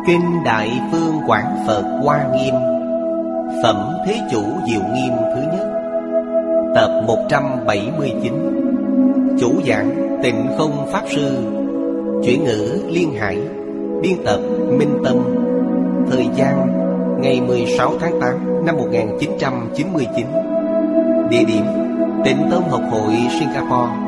Kinh Đại Phương Quảng Phật Hoa Nghiêm, Phẩm Thế Chủ Diệu Nghiêm thứ nhất, tập 179. Chủ giảng Tịnh Không Pháp Sư, chuyển ngữ Liên Hải, biên tập Minh Tâm. Thời gian ngày 16 tháng 8 năm 1999. Địa điểm Tịnh Tông Học Hội Singapore.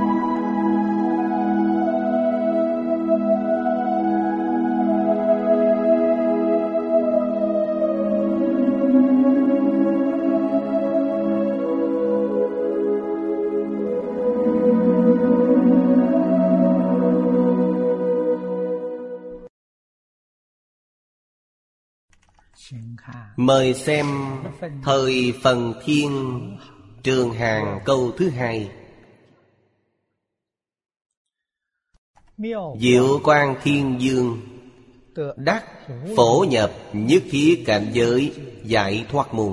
Mời xem Thời Phần Thiên Trường Hàng câu thứ hai. Diệu Quang Thiên Dương đắc phổ nhập nhất thiết cảnh giới giải thoát môn.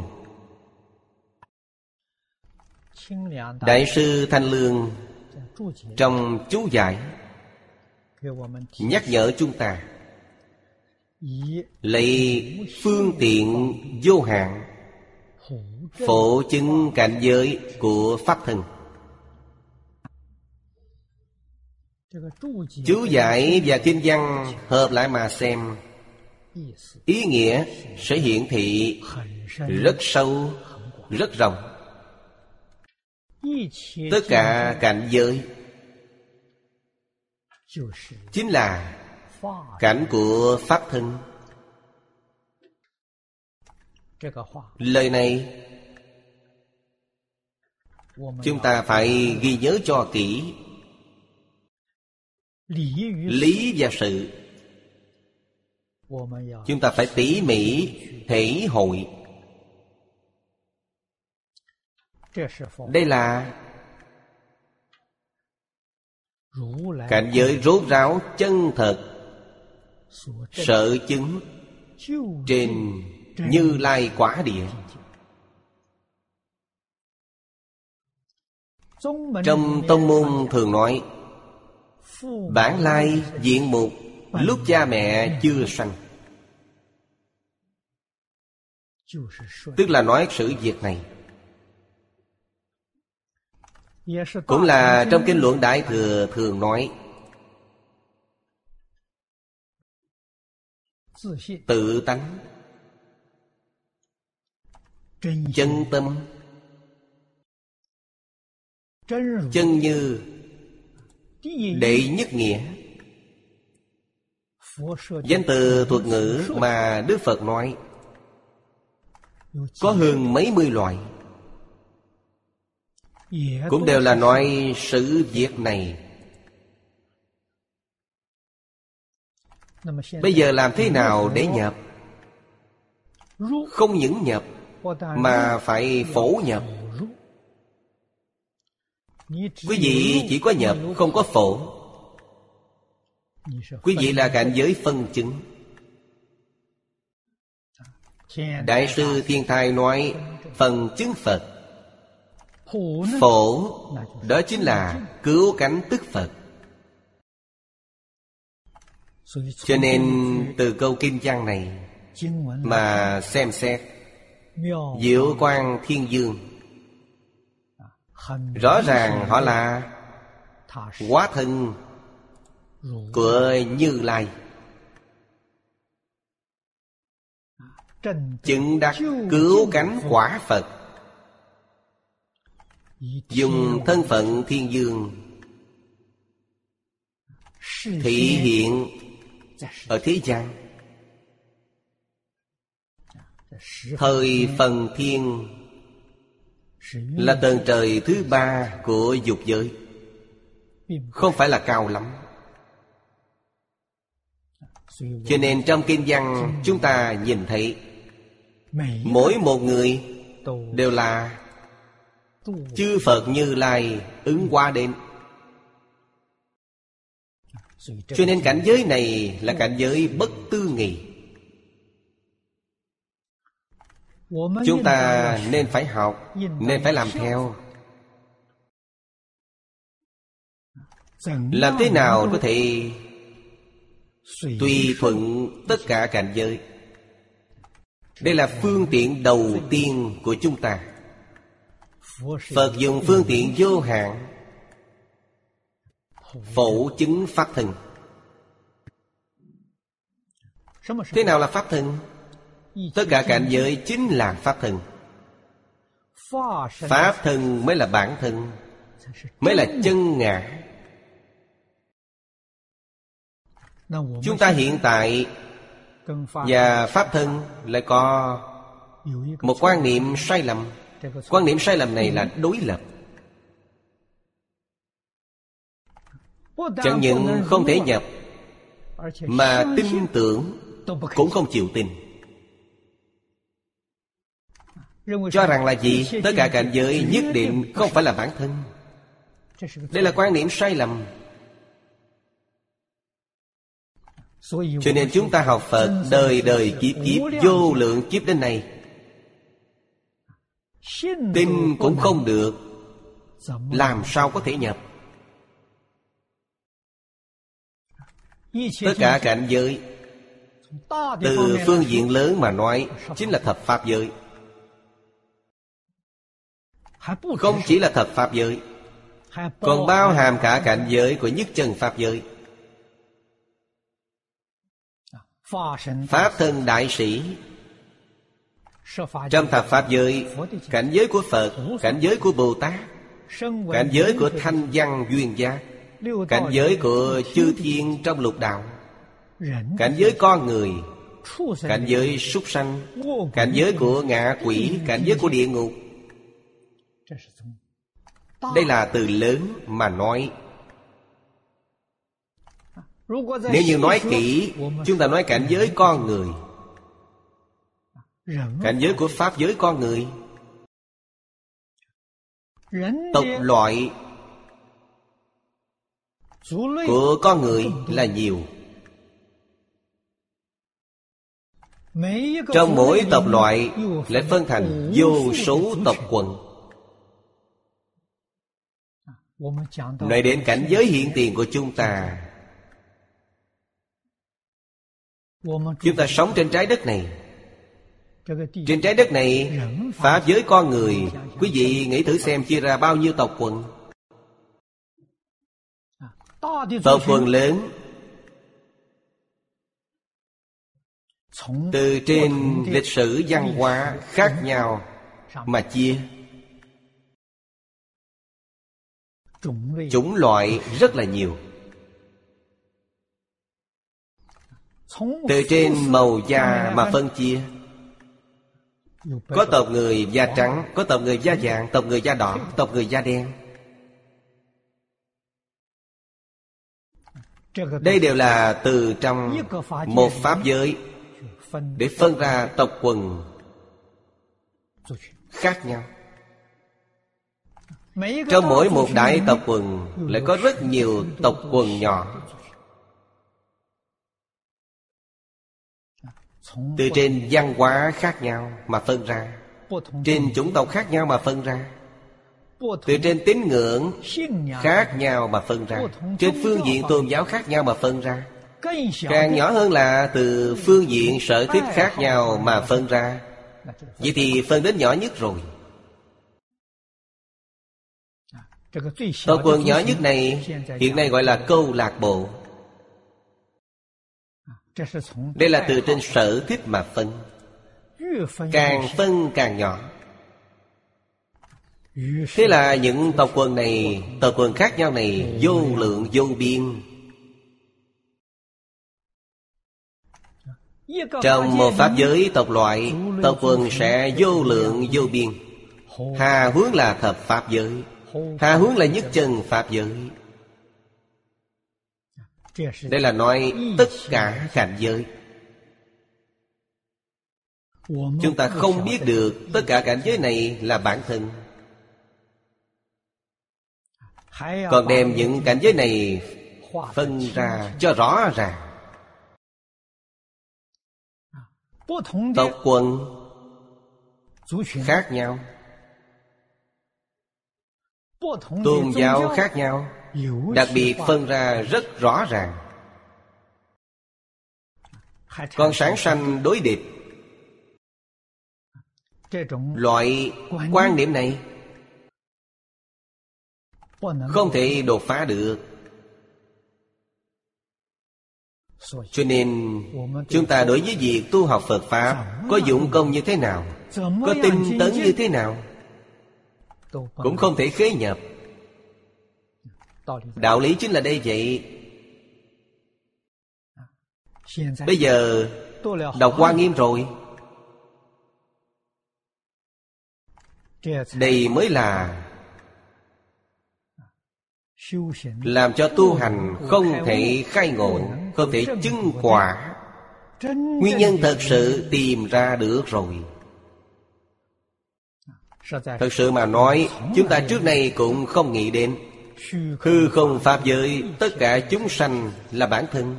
Đại sư Thanh Lương trong chú giải nhắc nhở chúng ta lấy phương tiện vô hạn phổ chứng cảnh giới của Pháp thân. Chú giải và kinh văn hợp lại mà xem, ý nghĩa sẽ hiển thị rất sâu, rất rộng. Tất cả cảnh giới chính là cảnh của Pháp thân. Lời này chúng ta phải ghi nhớ cho kỹ. Lý và sự chúng ta phải tỉ mỉ thể hội. Đây là cảnh giới rốt ráo chân thật sở chứng trên Như Lai quả địa. Trong tông môn thường nói bản lai diện mục lúc cha mẹ chưa sanh, tức là nói sự việc này. Cũng là trong kinh luận Đại Thừa thường nói tự tánh, chân tâm, chân như, đệ nhất nghĩa. Danh từ thuật ngữ mà Đức Phật nói có hơn mấy mươi loại, cũng đều là nói sự việc này. Bây giờ làm thế nào để nhập? Không những nhập mà phải phổ nhập. Quý vị chỉ có nhập không có phổ. Quý vị là cảnh giới phân chứng. Đại sư Thiên Thai nói phần chứng Phật. Phổ đó chính là cứu cánh tức Phật. Cho nên từ câu kinh văn này mà xem xét Diệu Quang Thiên Dương, rõ ràng họ là hóa thân của Như Lai, chứng đắc cứu cánh quả Phật, dùng thân phận Thiên Dương thị hiện ở thế gian. Thời Phần Thiên là tầng trời thứ ba của dục giới, không phải là cao lắm. Cho nên trong kinh văn chúng ta nhìn thấy mỗi một người đều là chư Phật Như Lai ứng hóa đến. Cho nên cảnh giới này là cảnh giới bất tư nghị. Chúng ta nên phải học, nên phải làm theo. Làm thế nào có thể tùy thuận tất cả cảnh giới. Đây là phương tiện đầu tiên của chúng ta. Phật dùng phương tiện vô hạn phổ chứng pháp thân. Thế nào là pháp thân? Tất cả cảnh giới chính là pháp thân. Pháp thân mới là bản thân, mới là chân ngã. Chúng ta hiện tại và pháp thân lại có một quan niệm sai lầm. Quan niệm sai lầm này là đối lập. Chẳng những không thể nhập, mà tin tưởng cũng không chịu tin. Cho rằng là gì? Tất cả cảnh giới nhất định không phải là bản thân. Đây là quan niệm sai lầm. Cho nên chúng ta học Phật đời đời kiếp kiếp, vô lượng kiếp đến nay, tin cũng không được, làm sao có thể nhập? Tất cả cảnh giới, từ phương diện lớn mà nói, chính là thập pháp giới. Không chỉ là thập pháp giới, còn bao hàm cả cảnh giới của nhất chân pháp giới. Pháp thân đại sĩ, trong thập pháp giới, cảnh giới của Phật, cảnh giới của Bồ Tát, cảnh giới của thanh văn duyên giác, cảnh giới của chư thiên trong lục đạo, cảnh giới con người, cảnh giới súc sanh, cảnh giới của ngạ quỷ, cảnh giới của địa ngục. Đây là từ lớn mà nói. Nếu như nói kỹ, chúng ta nói cảnh giới con người, cảnh giới của pháp giới con người. Tộc loại của con người là nhiều. Trong mỗi tộc loại lại phân thành vô số tộc quần. Nói đến cảnh giới hiện tiền của chúng ta, chúng ta sống trên trái đất này. Trên trái đất này, pháp giới con người, quý vị nghĩ thử xem chia ra bao nhiêu tộc quần. Tộc quần lớn, từ trên lịch sử văn hóa khác nhau mà chia. Chủng loại rất là nhiều. Từ trên màu da mà phân chia. Có tộc người da trắng, có tộc người da vàng, tộc người da đỏ, tộc người da đen. Đây đều là từ trong một pháp giới để phân ra tộc quần khác nhau. Trong mỗi một đại tộc quần lại có rất nhiều tộc quần nhỏ. Từ trên văn hóa khác nhau mà phân ra, trên chủng tộc khác nhau mà phân ra, từ trên tín ngưỡng khác nhau mà phân ra, trên phương diện tôn giáo khác nhau mà phân ra. Càng nhỏ hơn là từ phương diện sở thích khác nhau mà phân ra. Vậy thì phân đến nhỏ nhất rồi. Tộc quần nhỏ nhất này hiện nay gọi là câu lạc bộ. Đây là từ trên sở thích mà phân. Càng phân càng nhỏ. Thế là những tộc quần này, tộc quần khác nhau này vô lượng vô biên. Trong một pháp giới tộc loại, tộc quần sẽ vô lượng vô biên. Hà huống là thập pháp giới, hà huống là nhất chân pháp giới. Đây là nói tất cả cảnh giới. Chúng ta không biết được tất cả cảnh giới này là bản thân, còn đem những cảnh giới này phân ra cho rõ ràng. Tộc quần khác nhau, tôn giáo khác nhau, đặc biệt phân ra rất rõ ràng. còn sản sanh đối địch. Loại quan niệm này không thể đột phá được. Cho nên chúng ta đối với việc tu học Phật Pháp có dụng công như thế nào, có tinh tấn như thế nào, cũng không thể khế nhập. Đạo lý chính là đây vậy. Bây giờ đọc Hoa Nghiêm rồi, đây mới là làm cho tu hành không thể khai ngộ, không thể chứng quả. Nguyên nhân thật sự tìm ra được rồi. Thật sự mà nói, chúng ta trước nay cũng không nghĩ đến hư không pháp giới tất cả chúng sanh là bản thân.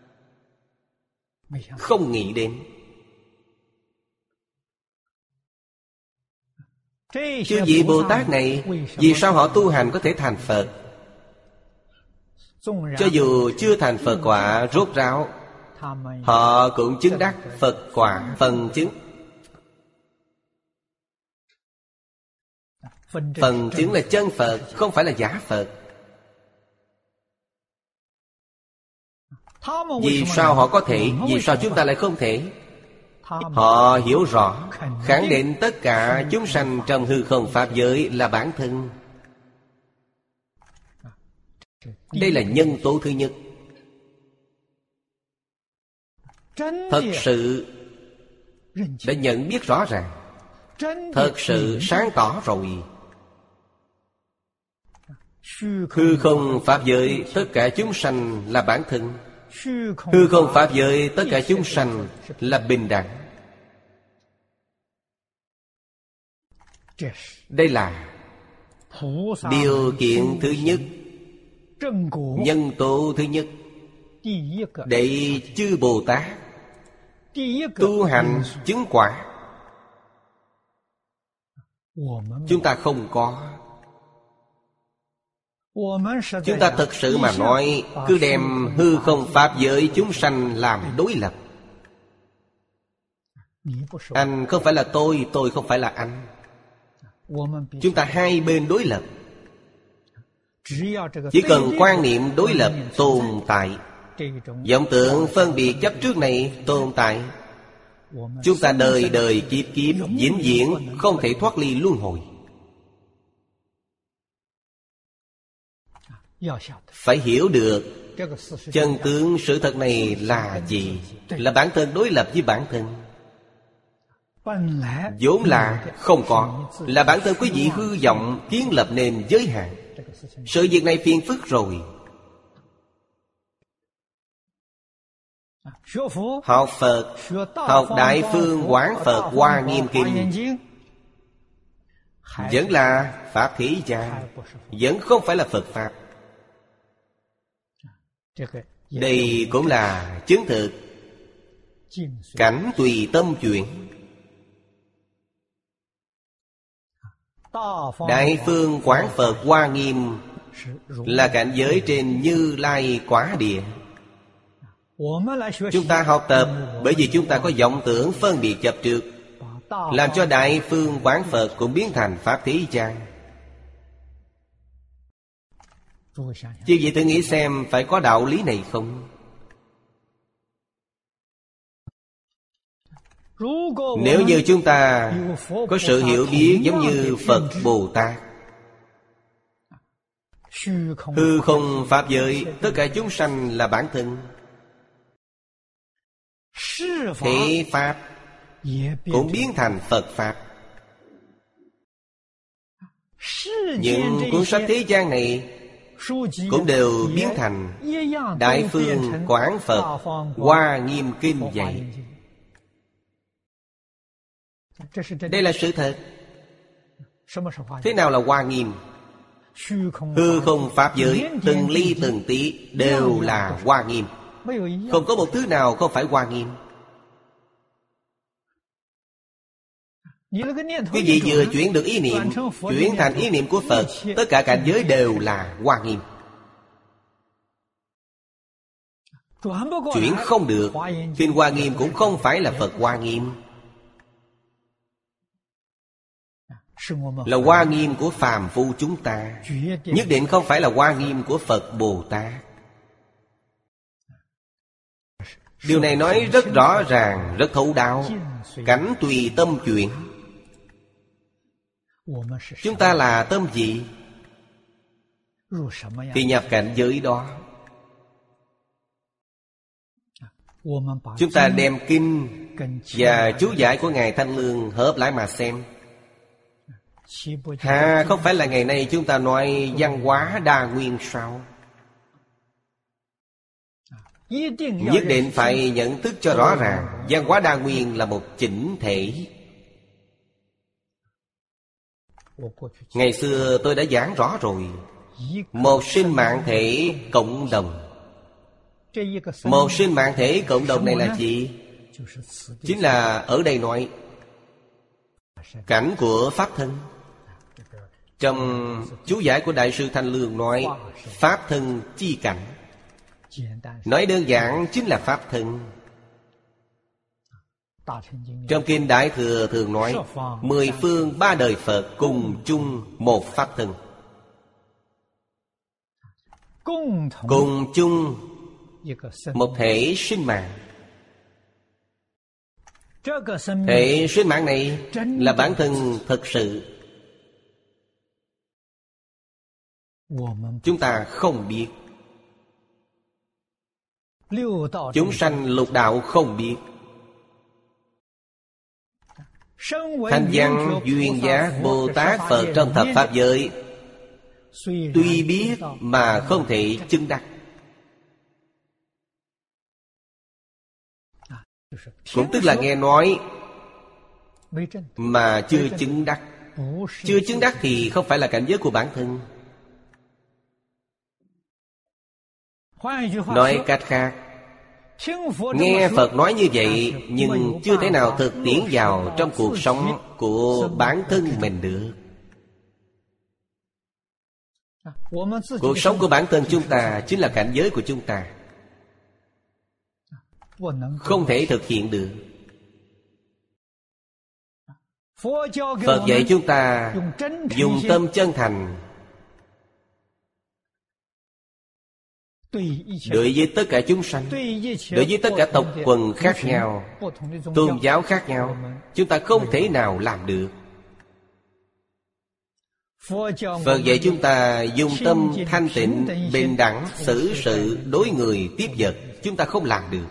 Không nghĩ đến. Chư vị Bồ Tát này, vì sao họ tu hành có thể thành Phật? Cho dù chưa thành Phật quả rốt ráo, họ cũng chứng đắc Phật quả phần chứng. Phần chứng là chân Phật, không phải là giả Phật. Vì sao họ có thể, vì sao chúng ta lại không thể? Họ hiểu rõ, khẳng định tất cả chúng sanh trong hư không pháp giới là bản thân. Đây là nhân tố thứ nhất. Thật sự đã nhận biết rõ ràng, thật sự sáng tỏ rồi. Hư không pháp giới tất cả chúng sanh là bản thân. Hư không pháp giới tất cả chúng sanh là bình đẳng. Đây là điều kiện thứ nhất, nhân tố thứ nhất để chư Bồ Tát tu hành chứng quả. Chúng ta không có. Chúng ta thật sự mà nói, cứ đem hư không pháp giới chúng sanh làm đối lập. Anh không phải là tôi không phải là anh. Chúng ta hai bên đối lập. Chỉ cần quan niệm đối lập tồn tại, vọng tưởng phân biệt chấp trước này tồn tại, chúng ta đời đời kiếp kiếp vĩnh viễn không thể thoát ly luân hồi. Phải hiểu được chân tướng sự thật này là gì? Là bản thân đối lập với bản thân. Vốn là không có, là bản thân quý vị hư vọng kiến lập nên giới hạn. Sự việc này phiền phức rồi. Học Phật, học Đại Phương Quán Phật Hoa Nghiêm Kinh vẫn là Pháp thế gian, vẫn không phải là Phật Pháp. Đây cũng là chứng thực cảnh tùy tâm chuyển. Đại Phương Quán Phật Hoa Nghiêm là cảnh giới trên Như Lai Quả Địa. Chúng ta học tập bởi vì chúng ta có vọng tưởng phân biệt chấp trước, làm cho Đại Phương Quán Phật cũng biến thành Pháp thế gian. Chứ vậy tự nghĩ xem phải có đạo lý này không? Nếu như chúng ta có sự hiểu biết giống như Phật Bồ Tát, hư không pháp giới tất cả chúng sanh là bản thân, thế Pháp cũng biến thành Phật Pháp. Những cuốn sách thế gian này cũng đều biến thành Đại Phương Quán Phật Hoa Nghiêm Kinh vậy. Đây là sự thật. Thế nào là Hoa Nghiêm? Hư không pháp giới từng ly từng tí đều là Hoa Nghiêm. Không có một thứ nào không phải Hoa Nghiêm. Quý vị vừa chuyển được ý niệm, chuyển thành ý niệm của Phật, tất cả cảnh giới đều là Hoa Nghiêm. Chuyển không được. Kinh Hoa Nghiêm cũng không phải là Phật Hoa Nghiêm, là Hoa Nghiêm của phàm phu chúng ta, nhất định không phải là Hoa Nghiêm của Phật Bồ Tát. Điều này nói rất rõ ràng, rất thấu đáo. Cảnh tùy tâm chuyển. Chúng ta là tâm gì thì nhập cảnh giới đó. Chúng ta đem kinh và chú giải của Ngài Thanh Lương hợp lại mà xem. Không phải là ngày nay chúng ta nói văn hóa đa nguyên sao? Nhất định phải nhận thức cho rõ ràng, văn hóa đa nguyên là một chỉnh thể. Ngày xưa tôi đã giảng rõ rồi. Một sinh mạng thể cộng đồng. Một sinh mạng thể cộng đồng này là gì? Chính là ở đây nói cảnh của Pháp thân. Trong chú giải của Đại sư Thanh Lương nói Pháp thân chi cảnh. Nói đơn giản chính là Pháp thân. Trong Kinh Đại Thừa thường nói 10 phương 3 đời Phật cùng chung một Pháp thân. Cùng chung một thể sinh mạng. Thể sinh mạng này là bản thân thực sự. Chúng ta không biết. Chúng sanh lục đạo không biết. Thanh văn duyên giác Bồ Tát Phật trong thập Pháp giới tuy biết mà không thể chứng đắc. Cũng tức là nghe nói mà chưa chứng đắc. Chưa chứng đắc thì không phải là cảnh giới của bản thân. Nói cách khác, nghe Phật nói như vậy nhưng chưa thể nào thực tiễn vào trong cuộc sống của bản thân mình được. Cuộc sống của bản thân chúng ta chính là cảnh giới của chúng ta, không thể thực hiện được. Phật dạy chúng ta dùng tâm chân thành đối với tất cả chúng sanh, đối với tất cả tộc quần khác nhau, tôn giáo khác nhau, chúng ta không thể nào làm được. Phật dạy chúng ta dùng tâm thanh tịnh, bình đẳng, xử sự, đối người, tiếp vật, chúng ta không làm được.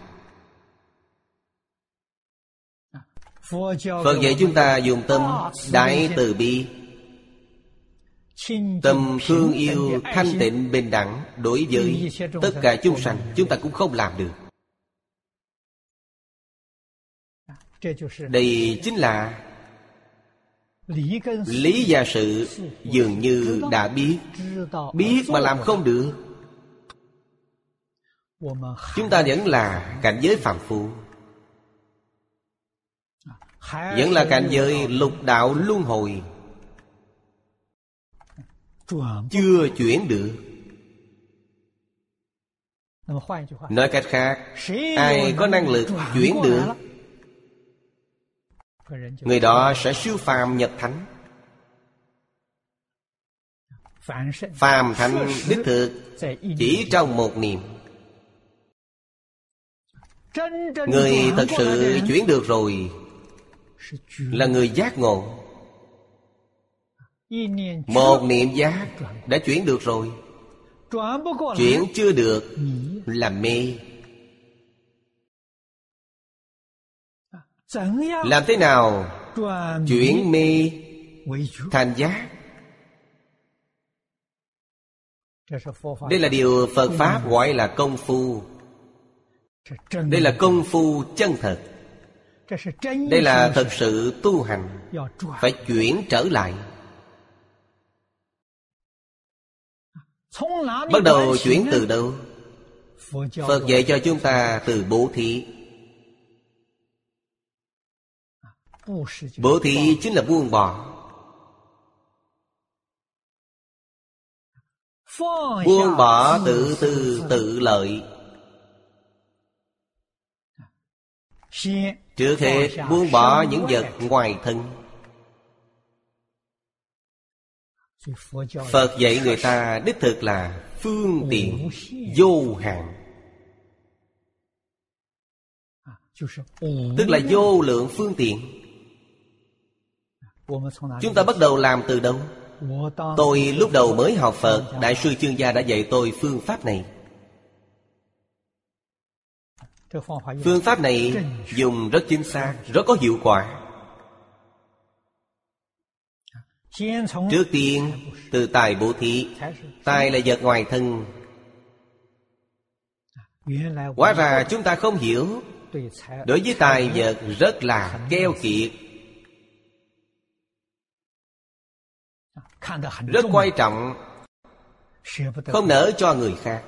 Phật dạy chúng ta dùng tâm đại từ bi, tâm thương yêu, thanh tịnh, bình đẳng đối với tất cả chúng sanh, chúng ta cũng không làm được. Đây chính là lý và sự dường như đã biết. Biết mà làm không được. Chúng ta vẫn là cảnh giới phàm phu, vẫn là cảnh giới lục đạo luân hồi, chưa chuyển được. Nói cách khác, ai có năng lực chuyển được, người đó sẽ siêu phàm nhập thánh. Phàm thánh đích thực chỉ trong một niệm. Người thật sự chuyển được rồi là người giác ngộ. Một niệm giác đã chuyển được rồi. Chuyển chưa được là mê. Làm thế nào chuyển mê thành giác? Đây là điều Phật Pháp gọi là công phu. Đây là công phu chân thật. Đây là thật sự tu hành. Phải chuyển trở lại. Bắt đầu chuyển từ đâu? Phật dạy cho chúng ta từ bố thí. Bố thí chính là buông bỏ. Buông bỏ tự tư tự lợi. Trước hết buông bỏ những vật ngoài thân. Phật dạy người ta đích thực là phương tiện vô hạn, tức là vô lượng phương tiện. Chúng ta bắt đầu làm từ đâu? Tôi lúc đầu mới học Phật, Đại sư Chương Gia đã dạy tôi phương pháp này. Phương pháp này dùng rất chính xác, rất có hiệu quả. Trước tiên từ tài bố thí. Tài là vật ngoài thân. Hóa ra chúng ta không hiểu. Đối với tài vật rất là keo kiệt, rất quan trọng, không nỡ cho người khác.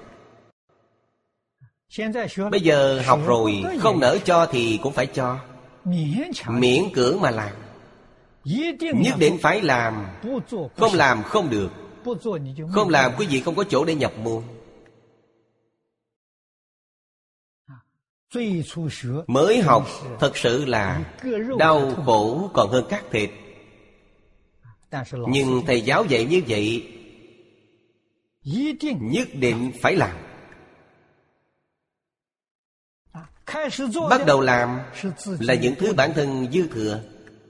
Bây giờ học rồi, không nỡ cho thì cũng phải cho, miễn cưỡng mà làm. Nhất định phải làm. Không làm không được. Không làm quý vị không có chỗ để nhập môn. Mới học thật sự là đau khổ còn hơn cắt thịt. Nhưng thầy giáo dạy như vậy, nhất định phải làm. Bắt đầu làm là những thứ bản thân dư thừa.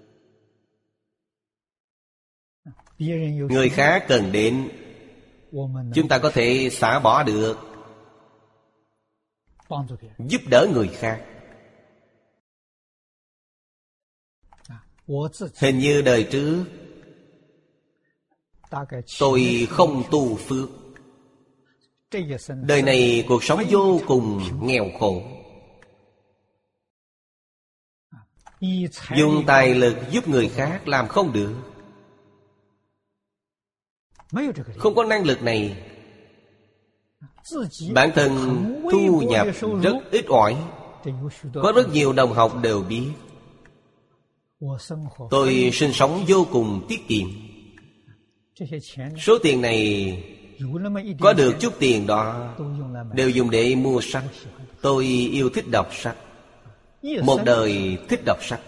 Người khác cần đến, chúng ta có thể xả bỏ được, giúp đỡ người khác. Hình như đời trước tôi không tu phước. Đời này cuộc sống vô cùng nghèo khổ. Dùng tài lực giúp người khác làm không được. Không có năng lực này. Bản thân thu nhập rất ít ỏi. Có rất nhiều đồng học đều biết. Tôi sinh sống vô cùng tiết kiệm. Số tiền này, có được chút tiền đó, đều dùng để mua sách. Tôi yêu thích đọc sách. Một đời thích đọc sách.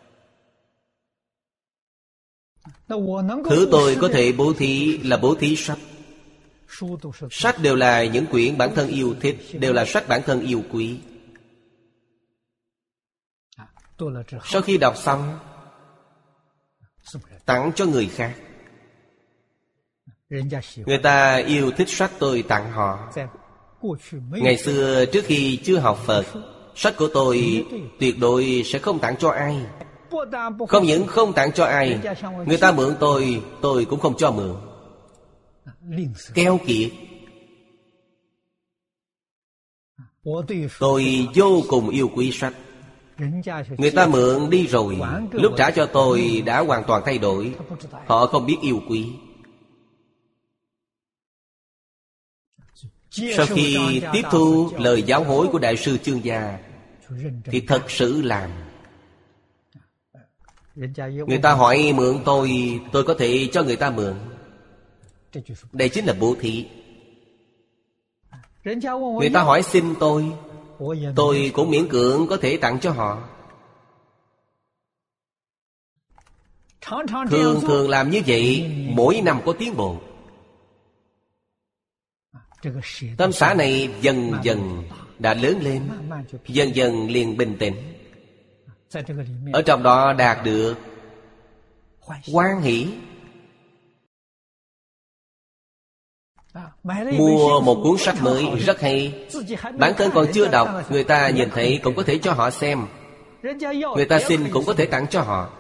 Thứ tôi có thể bố thí là bố thí sách. Sách đều là những quyển bản thân yêu thích, đều là sách bản thân yêu quý. Sau khi đọc xong, tặng cho người khác. Người ta yêu thích sách tôi tặng họ. Ngày xưa trước khi chưa học Phật, sách của tôi tuyệt đối sẽ không tặng cho ai. Không những không tặng cho ai, người ta mượn tôi cũng không cho mượn. Keo kiệt. Tôi vô cùng yêu quý sách. Người ta mượn đi rồi, lúc trả cho tôi đã hoàn toàn thay đổi. Họ không biết yêu quý. Sau khi tiếp thu lời giáo huấn của Đại sư Chương Gia, thì thật sự làm. Người ta hỏi mượn tôi có thể cho người ta mượn. Đây chính là bố thí. Người ta hỏi xin tôi cũng miễn cưỡng có thể tặng cho họ. Thường làm như vậy, mỗi năm có tiến bộ. Tâm xã này dần dần đã lớn lên, dần dần liền bình tĩnh. Ở trong đó đạt được hoan hỷ. Mua một cuốn sách mới rất hay, bản thân còn chưa đọc, người ta nhìn thấy cũng có thể cho họ xem. Người ta xin cũng có thể tặng cho họ.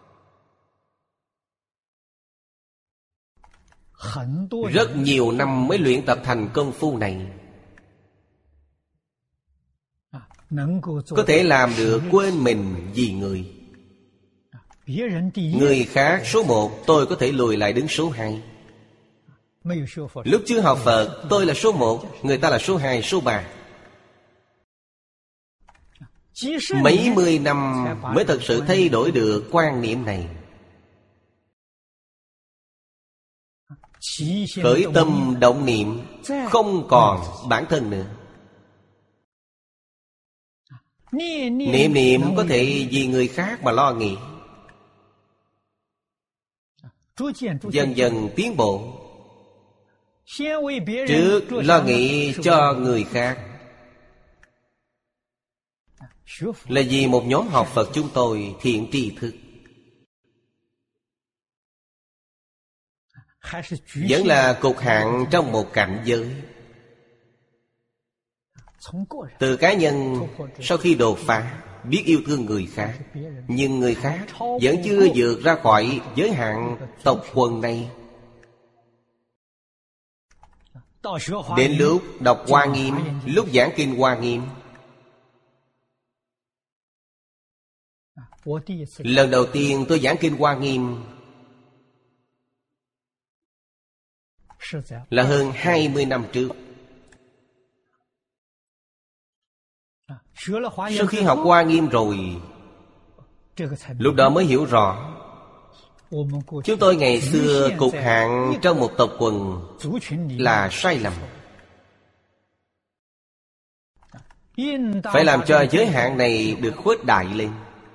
Rất nhiều năm mới luyện tập thành công phu này. Có thể làm được quên mình vì người. Người khác số 1, tôi có thể lùi lại đứng số 2. Lúc chưa học Phật, tôi là số 1, người ta là số 2, số 3. Mấy mươi năm mới thật sự thay đổi được quan niệm này. Khởi tâm động niệm không còn bản thân nữa. Niệm niệm có thể vì người khác mà lo nghĩ, dần dần tiến bộ. Trước lo nghĩ cho người khác là vì một nhóm học Phật chúng tôi thiện tri thức, vẫn là cục hạn trong một cảnh giới. Từ cá nhân sau khi đột phá, biết yêu thương người khác, nhưng người khác vẫn chưa vượt ra khỏi giới hạn tộc quần này. Đến lúc đọc Hoa Nghiêm, lúc giảng kinh Hoa Nghiêm, lần đầu tiên tôi giảng kinh Hoa Nghiêm là hơn 20 năm trước. Sau khi học Hoa Nghiêm rồi, lúc đó mới hiểu rõ chúng tôi ngày xưa cục hạn trong một tộc quần là sai lầm. Phải làm cho giới hạn này được khuếch đại lên.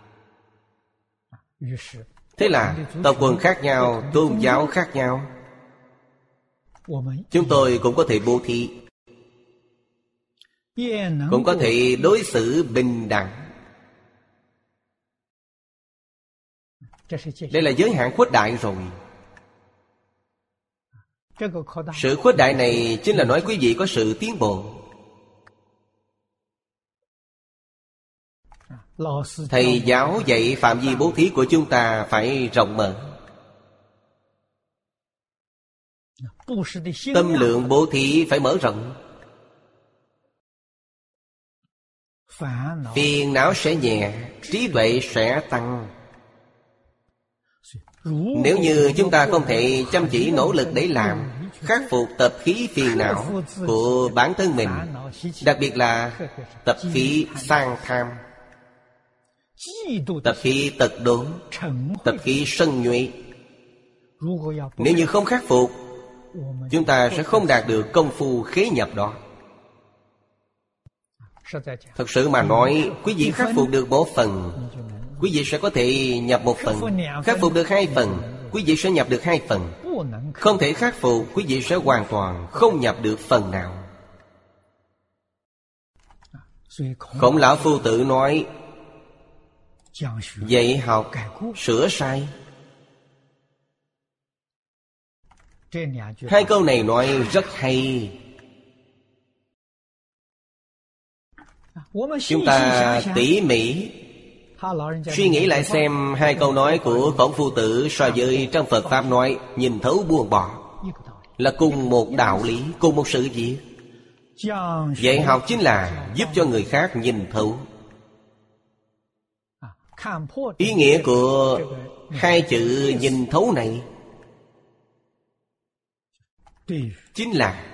Thế là tộc quần khác nhau, tôn giáo khác nhau, chúng tôi cũng có thể bố thí, cũng có thể đối xử bình đẳng. Đây là giới hạn khuếch đại rồi. Sự khuếch đại này chính là nói quý vị có sự tiến bộ. Thầy giáo dạy phạm vi bố thí của chúng ta phải rộng mở. Tâm lượng bố thí phải mở rộng. Phiền não sẽ nhẹ, trí tuệ sẽ tăng. Nếu như chúng ta không thể chăm chỉ nỗ lực để làm, khắc phục tập khí phiền não của bản thân mình, đặc biệt là tập khí sang tham, tập khí tật đố, tập khí sân nhuệ, nếu như không khắc phục, chúng ta sẽ không đạt được công phu khế nhập đó. Thật sự mà nói, quý vị khắc phục được một phần, quý vị sẽ có thể nhập một phần. Khắc phục được 2 phần, quý vị sẽ nhập được 2 phần. Không thể khắc phục, quý vị sẽ hoàn toàn không nhập được phần nào. Khổng Lão Phu Tử nói, dạy học sửa sai. 2 câu này nói rất hay. Chúng ta tỉ mỉ suy nghĩ lại xem 2 câu nói của Khổng Phu Tử so với trong Phật Pháp nói nhìn thấu buông bỏ là cùng một đạo lý, cùng một sự việc. Dạy học chính là giúp cho người khác nhìn thấu. Ý nghĩa của 2 chữ nhìn thấu này chính là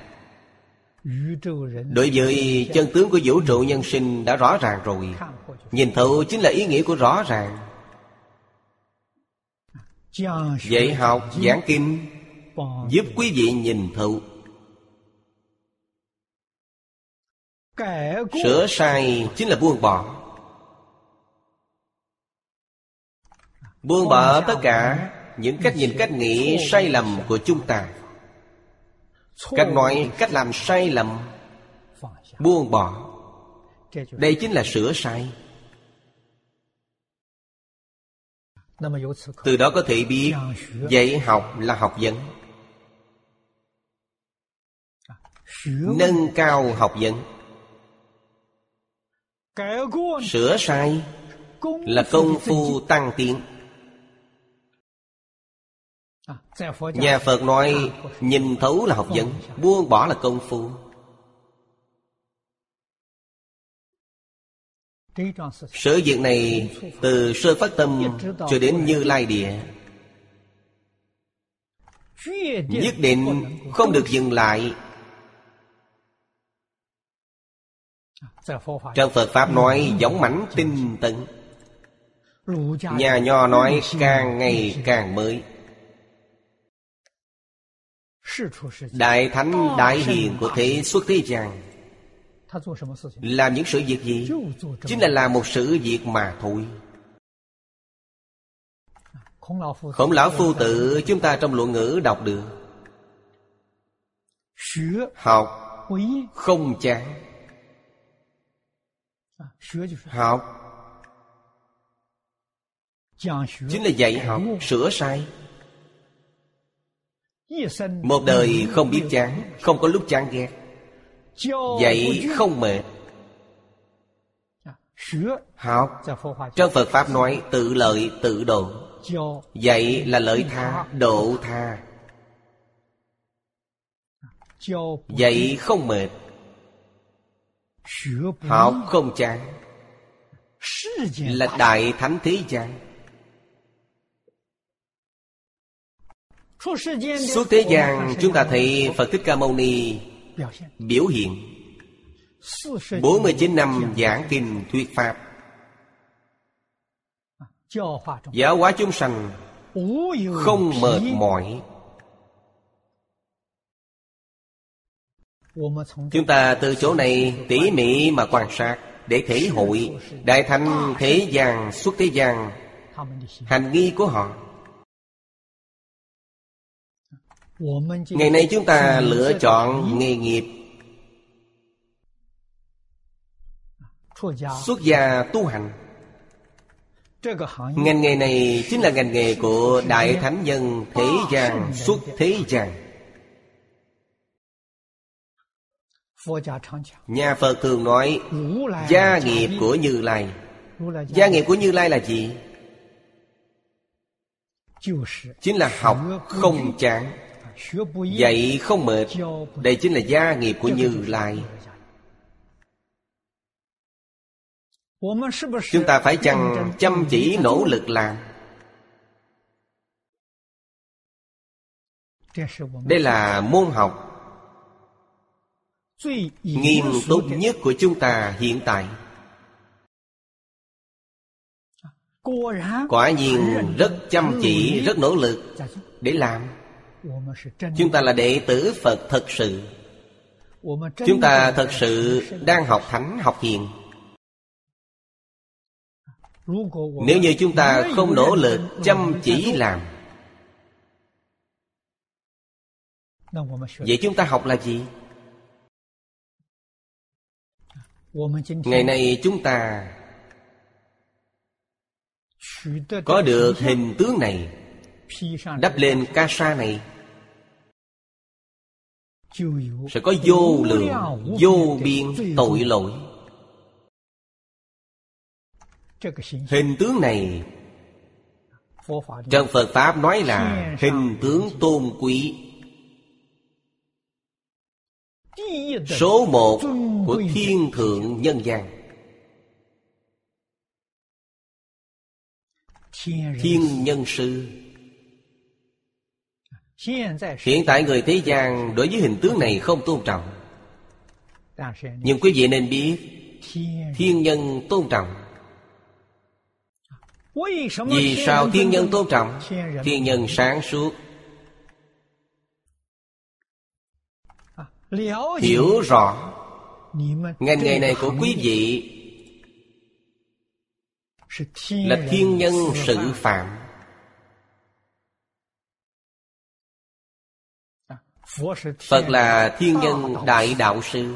đối với chân tướng của vũ trụ nhân sinh đã rõ ràng rồi. Nhìn thấu chính là ý nghĩa của rõ ràng. Dạy học giảng kinh giúp quý vị nhìn thấu. Sửa sai chính là buông bỏ. Buông bỏ tất cả những cách nhìn cách nghĩ sai lầm của chúng ta, cách nói cách làm sai lầm, buông bỏ. Đây chính là sửa sai. Từ đó có thể biết dạy học là học vấn, nâng cao học vấn. Sửa sai là công phu tăng tiến. Nhà Phật nói nhìn thấu là học vấn, buông bỏ là công phu. Sự việc này từ sơ phát tâm cho đến Như Lai Địa, nhất định không được dừng lại. Trong Phật Pháp nói dũng mãnh tinh tấn, nhà Nho nói càng ngày càng mới. Đại thánh đại hiền của thế xuất thế gian, Làm những sự việc gì? Chính là làm một sự việc mà thôi. Khổng Lão Phu Tử chúng ta trong Luận Ngữ đọc được. Học không chán. Học chính là dạy học, sửa sai. Một đời không biết chán, không có lúc chán ghét. Dạy không mệt. Học trong Phật Pháp nói tự lợi tự độ. Dạy là lợi tha, độ tha. Dạy không mệt. Học không chán. Là đại thánh thế gian. Suốt thế gian chúng ta thấy Phật Thích Ca Mâu Ni biểu hiện 49 năm giảng kinh thuyết Pháp, giáo hóa chúng sanh không mệt mỏi. Chúng ta từ chỗ này tỉ mỉ mà quan sát để thể hội đại thánh thế gian, suốt thế gian hành nghi của họ. Ngày nay chúng ta lựa chọn nghề nghiệp xuất gia tu hành. Ngành nghề này chính là ngành nghề của đại thánh nhân thế gian, suốt thế gian. Nhà Phật thường nói gia nghiệp của Như Lai. Gia nghiệp của Như Lai là gì? Chính là học không chán, dạy không mệt. Đây chính là gia nghiệp của Như Lai. Chúng ta phải chăng chăm chỉ nỗ lực làm? Đây là môn học nghiêm túc nhất của chúng ta hiện tại. Quả nhiên rất chăm chỉ, rất nỗ lực để làm. Chúng ta là đệ tử Phật thật sự. Chúng ta thật sự đang học thánh, học hiền. Nếu như chúng ta không nỗ lực chăm chỉ làm, vậy chúng ta học là gì? Ngày nay chúng ta có được hình tướng này, đắp lên ca sa này, sẽ có vô lượng, vô biên tội lỗi. Hình tướng này trong Phật Pháp nói là hình tướng tôn quý, số một của thiên thượng nhân gian. Thiên nhân sư. Hiện tại người thế gian đối với hình tướng này không tôn trọng. Nhưng quý vị nên biết thiên nhân tôn trọng. Vì sao thiên nhân tôn trọng? Thiên nhân sáng suốt, hiểu rõ ngành nghề này của quý vị là thiên nhân sự phạm. Phật là thiên nhân đại đạo sư.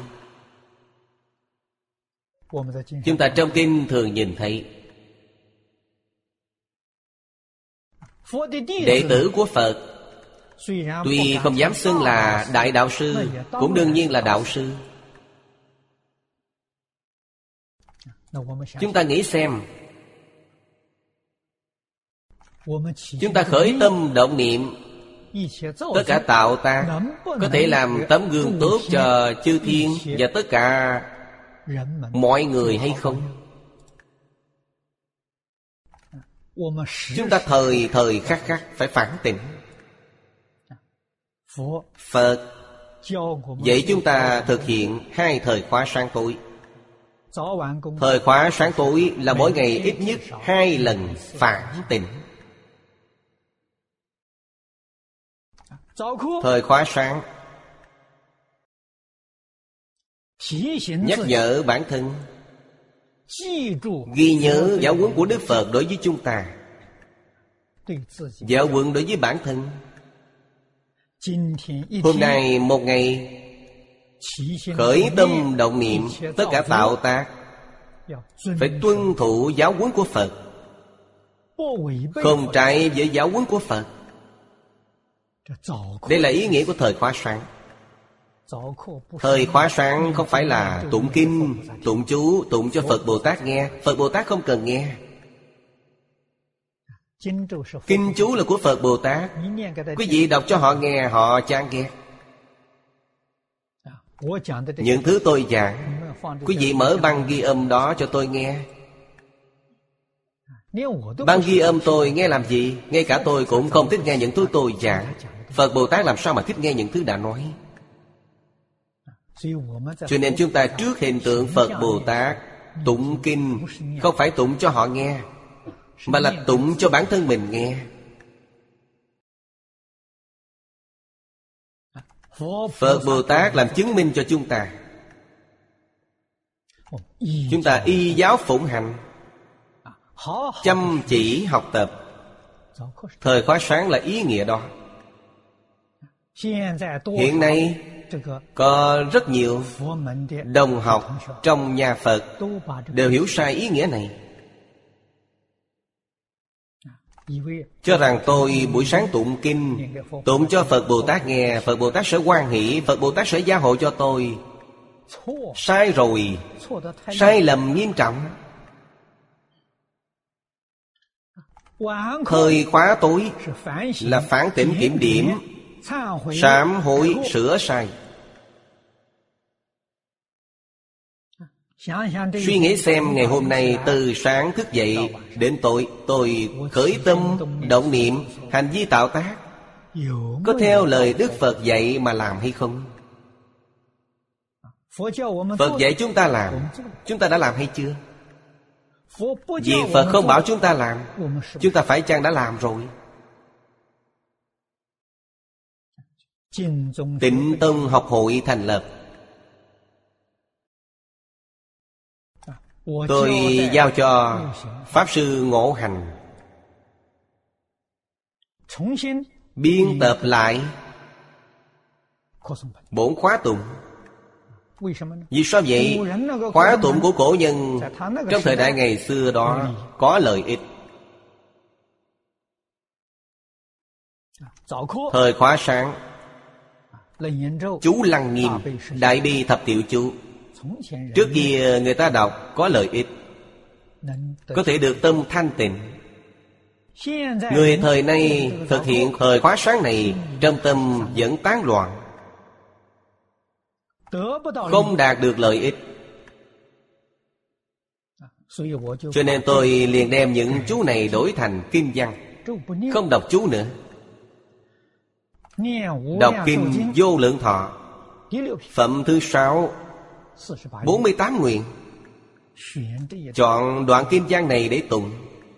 Chúng ta trong kinh thường nhìn thấy đệ tử của Phật tuy không dám xưng là đại đạo sư, cũng đương nhiên là đạo sư. Chúng ta nghĩ xem, chúng ta khởi tâm động niệm, tất cả tạo ta có thể làm tấm gương tốt cho chư thiên và tất cả mọi người hay không? Chúng ta thời thời khắc khắc phải phản tỉnh. Phật dạy chúng ta thực hiện 2 thời khóa sáng tối. Thời khóa sáng tối là mỗi ngày ít nhất 2 lần phản tỉnh. Thời khóa sáng nhắc nhở bản thân, ghi nhớ giáo huấn của Đức Phật đối với chúng ta, giáo huấn đối với bản thân. Hôm nay một ngày khởi tâm động niệm, tất cả tạo tác phải tuân thủ giáo huấn của Phật, không trái với giáo huấn của Phật. Đây là ý nghĩa của thời khóa sáng. Thời khóa sáng không phải là tụng kinh, tụng chú, tụng cho Phật Bồ Tát nghe. Phật Bồ Tát không cần nghe. Kinh chú là của Phật Bồ Tát. Quý vị đọc cho họ nghe, họ chán ghét. Những thứ tôi giảng, quý vị mở băng ghi âm đó cho tôi nghe. Băng ghi âm tôi nghe làm gì? Ngay cả tôi cũng không thích nghe những thứ tôi giảng. Phật Bồ Tát làm sao mà thích nghe những thứ đã nói? Cho nên chúng ta trước hiện tượng Phật Bồ Tát tụng kinh, không phải tụng cho họ nghe, mà là tụng cho bản thân mình nghe. Phật Bồ Tát làm chứng minh cho chúng ta. Chúng ta y giáo phụng hành, chăm chỉ học tập. Thời khóa sáng là ý nghĩa đó. Hiện nay có rất nhiều đồng học trong nhà Phật đều hiểu sai ý nghĩa này, cho rằng tôi buổi sáng tụng kinh, tụng cho Phật Bồ Tát nghe, Phật Bồ Tát sẽ hoan hỷ, Phật Bồ Tát sẽ gia hộ cho tôi. Sai rồi, sai lầm nghiêm trọng. Thời khóa tối là phản tỉnh kiểm điểm, sám hối sửa sai. Suy nghĩ xem, ngày hôm nay từ sáng thức dậy đến tối, tôi khởi tâm động niệm, hành vi tạo tác có theo lời Đức Phật dạy mà làm hay không? Phật dạy chúng ta làm, chúng ta đã làm hay chưa? Vì Phật không bảo chúng ta làm, chúng ta phải chăng đã làm rồi? Tịnh Tông học hội thành lập, tôi giao cho Pháp Sư Ngộ Hành biên tập lại bổn khóa tụng. Vì sao vậy? Khóa tụng của cổ nhân trong thời đại ngày xưa đó có lợi ích. Thời khóa sáng, chú Lăng Nghiêm, Đại Bi Thập Tiểu Chú, trước kia người ta đọc có lợi ích, có thể được tâm thanh tịnh. Người thời nay thực hiện thời khóa sáng này, trong tâm vẫn tán loạn, không đạt được lợi ích. Cho nên tôi liền đem những chú này đổi thành kinh văn, không đọc chú nữa. Đọc kinh Vô Lượng Thọ, phẩm thứ 6, 48 nguyện. Chọn đoạn kinh văn này để tụng.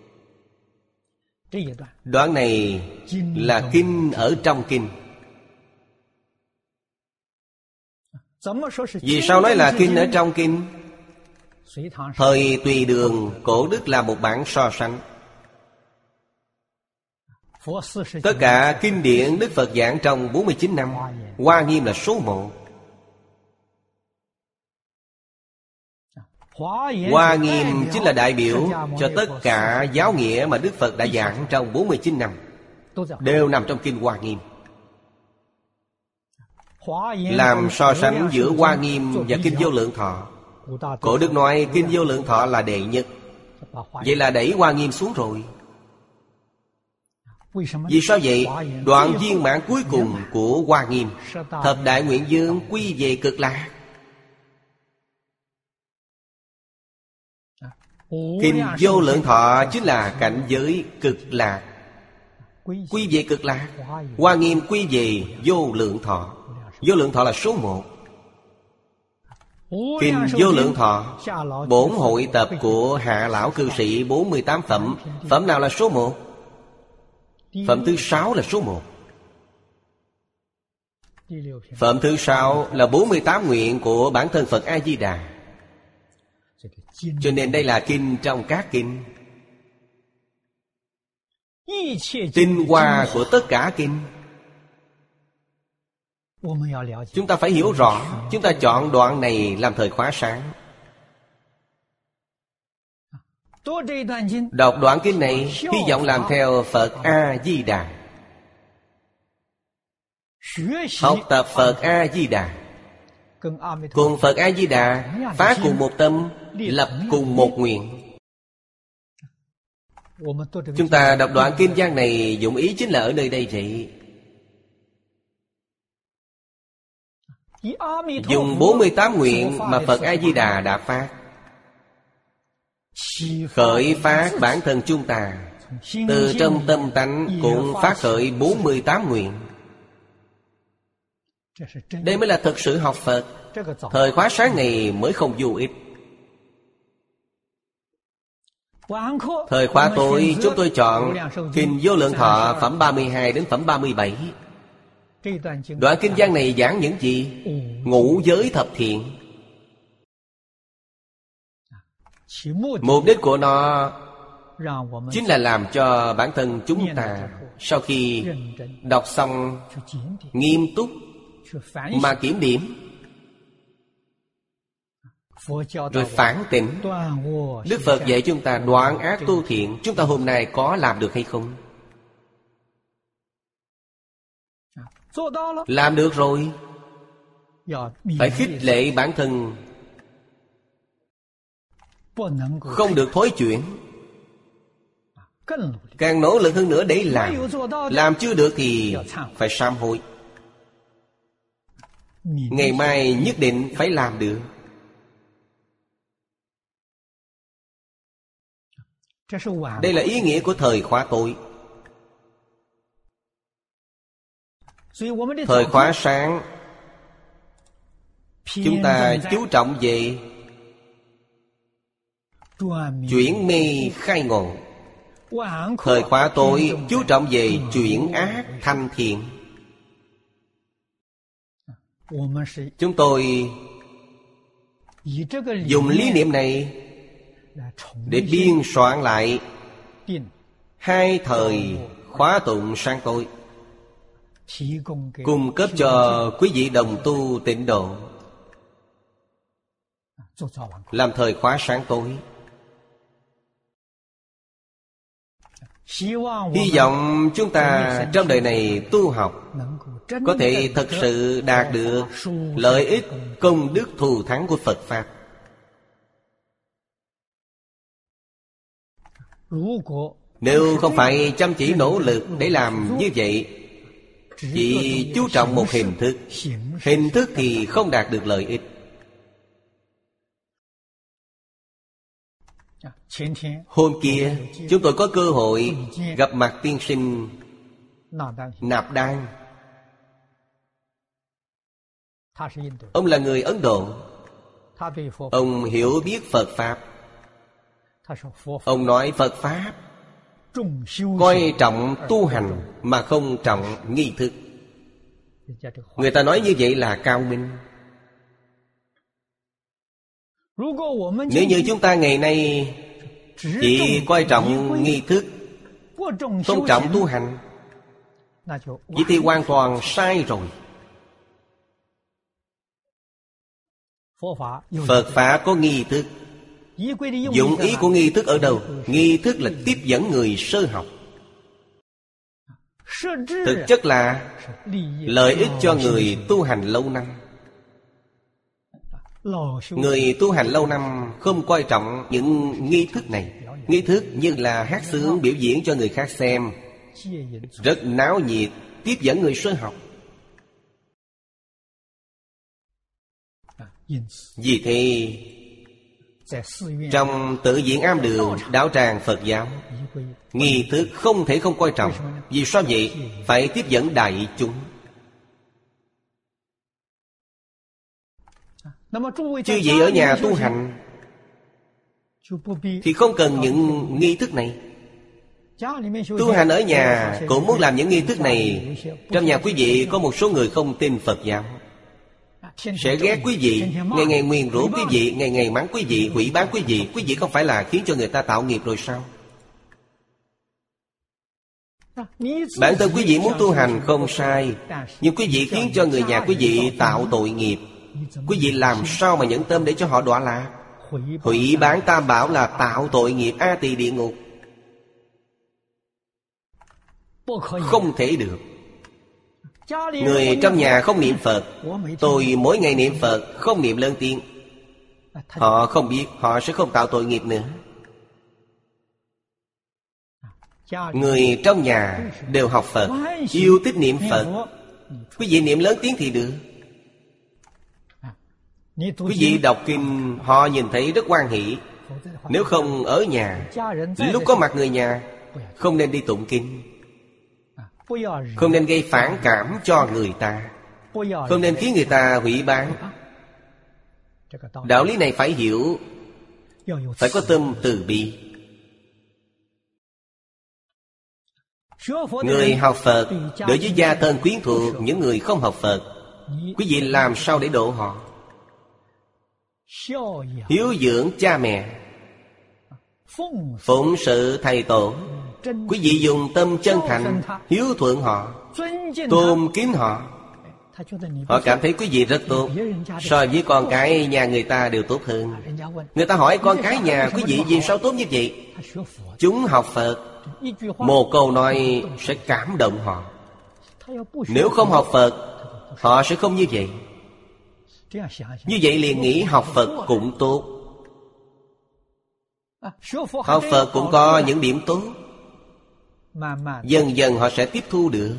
Đoạn này là kinh ở trong kinh. Vì sao nói là kinh ở trong kinh? Thời Tùy Đường, cổ đức là một bản so sánh. Tất cả kinh điển Đức Phật giảng trong 49 năm, Hoa Nghiêm là số 1. Hoa Nghiêm chính là đại biểu cho tất cả giáo nghĩa mà Đức Phật đã giảng trong 49 năm, đều nằm trong kinh Hoa Nghiêm. Làm so sánh giữa Hoa Nghiêm và kinh Vô Lượng Thọ, cổ đức nói kinh Vô Lượng Thọ là đệ nhất. Vậy là đẩy Hoa Nghiêm xuống rồi. Vì sao vậy? Đoạn viên mãn cuối cùng của Hoa Nghiêm, thập đại nguyện vương quy về cực lạc. Kinh Vô Lượng Thọ chính là cảnh giới cực lạc, quy về cực lạc. Hoa Nghiêm quy về Vô Lượng Thọ. Vô Lượng Thọ là số 1. Kinh Vô Lượng Thọ, bổn hội tập của Hạ Lão Cư Sĩ 48 phẩm. Phẩm nào là số 1? Phẩm thứ 6 là số 1. Phẩm thứ 6 là 48 nguyện của bản thân Phật A-di-đà. Cho nên đây là kinh trong các kinh, tinh hoa của tất cả kinh. Chúng ta phải hiểu rõ. Chúng ta chọn đoạn này làm thời khóa sáng. Đọc đoạn kinh này, hy vọng làm theo Phật A-di-đà, học tập Phật A-di-đà, cùng Phật A-di-đà phát cùng một tâm, lập cùng một nguyện. Chúng ta đọc đoạn kinh văn này, dụng ý chính là ở nơi đây vậy. Dùng 48 nguyện mà Phật A-di-đà đã phát, khởi phát bản thân chúng ta. Từ trong tâm tánh cũng phát khởi 48 nguyện. Đây mới là thực sự học Phật. Thời khóa sáng này mới không vô ích. Thời khóa tối chúng tôi chọn kinh Vô Lượng Thọ phẩm 32 đến phẩm 37. Đoạn kinh văn này giảng những gì? Ngũ giới thập thiện. Mục đích của nó chính là làm cho bản thân chúng ta sau khi đọc xong nghiêm túc mà kiểm điểm, rồi phản tỉnh. Đức Phật dạy chúng ta đoạn ác tu thiện. Chúng ta hôm nay có làm được hay không? Làm được rồi, phải khích lệ bản thân, không được thối chuyển. Càng nỗ lực hơn nữa để làm. Làm chưa được thì phải sám hối. Ngày mai nhất định phải làm được. Đây là ý nghĩa của thời khóa tối. Thời khóa sáng chúng ta chú trọng về chuyển mê khai ngộ. Thời khóa tối chú trọng về chuyển ác thành thiện. Chúng tôi dùng lý niệm này để biên soạn lại 2 thời khóa tụng sáng tối, cung cấp cho quý vị đồng tu tịnh độ làm thời khóa sáng tối. Hy vọng chúng ta trong đời này tu học có thể thật sự đạt được lợi ích công đức thù thắng của Phật Pháp. Nếu không phải chăm chỉ nỗ lực để làm như vậy, chỉ chú trọng một hình thức thì không đạt được lợi ích. Hôm kia chúng tôi có cơ hội gặp mặt tiên sinh Nạp Đan. Ông là người Ấn Độ. Ông hiểu biết Phật Pháp. Ông nói Phật Pháp coi trọng tu hành mà không trọng nghi thức. Người ta nói như vậy là cao minh. Nếu như chúng ta ngày nay chỉ coi trọng nghi thức, không trọng tu hành, vậy thì hoàn toàn sai rồi. Phật Pháp có nghi thức. Dụng ý của nghi thức ở đâu? Nghi thức là tiếp dẫn người sơ học. Thực chất là lợi ích cho người tu hành lâu năm. Người tu hành lâu năm không coi trọng những nghi thức này. Nghi thức như là hát xướng biểu diễn cho người khác xem, rất náo nhiệt, tiếp dẫn người sơ học. Vì thế trong Tự Viện Am Đường đạo tràng Phật giáo, nghi thức không thể không coi trọng. Vì sao vậy? Phải tiếp dẫn đại chúng. Chứ vị ở nhà tu hành thì không cần những nghi thức này. Tu hành ở nhà cũng muốn làm những nghi thức này. Trong nhà quý vị có một số người không tin Phật giáo, sẽ ghét quý vị, ngày ngày nguyền rủa quý vị, ngày ngày mắng quý vị, hủy bán quý vị. Quý vị không phải là khiến cho người ta tạo nghiệp rồi sao? Bản thân quý vị muốn tu hành không sai, nhưng quý vị khiến cho người nhà quý vị tạo tội nghiệp. Quý vị làm sao mà nhẫn tâm để cho họ đọa lạc? Hủy bán tam bảo là tạo tội nghiệp A Tỳ địa ngục. Không thể được. Người trong nhà không niệm Phật, tôi mỗi ngày niệm Phật, không niệm lớn tiếng. Họ không biết, họ sẽ không tạo tội nghiệp nữa. Người trong nhà đều học Phật, yêu thích niệm Phật. Quý vị niệm lớn tiếng thì được. Quý vị đọc kinh, họ nhìn thấy rất hoan hỷ. Nếu không ở nhà, lúc có mặt người nhà, không nên đi tụng kinh, không nên gây phản cảm cho người ta, không nên khiến người ta hủy bán. Đạo lý này phải hiểu, phải có tâm từ bi. Người học Phật đối với gia thân quyến thuộc, những người không học Phật, quý vị làm sao để độ họ? Hiếu dưỡng cha mẹ, phụng sự thầy tổ. Quý vị dùng tâm chân thành hiếu thuận họ, tôn kính họ. Họ cảm thấy quý vị rất tốt, so với con cái nhà người ta đều tốt hơn. Người ta hỏi con cái nhà quý vị vì sao tốt như vậy? Chúng học Phật. Một câu nói sẽ cảm động họ. Nếu không học Phật, họ sẽ không như vậy. Như vậy liền nghĩ học Phật cũng tốt. Học Phật cũng có những điểm tốt. Dần dần họ sẽ tiếp thu được.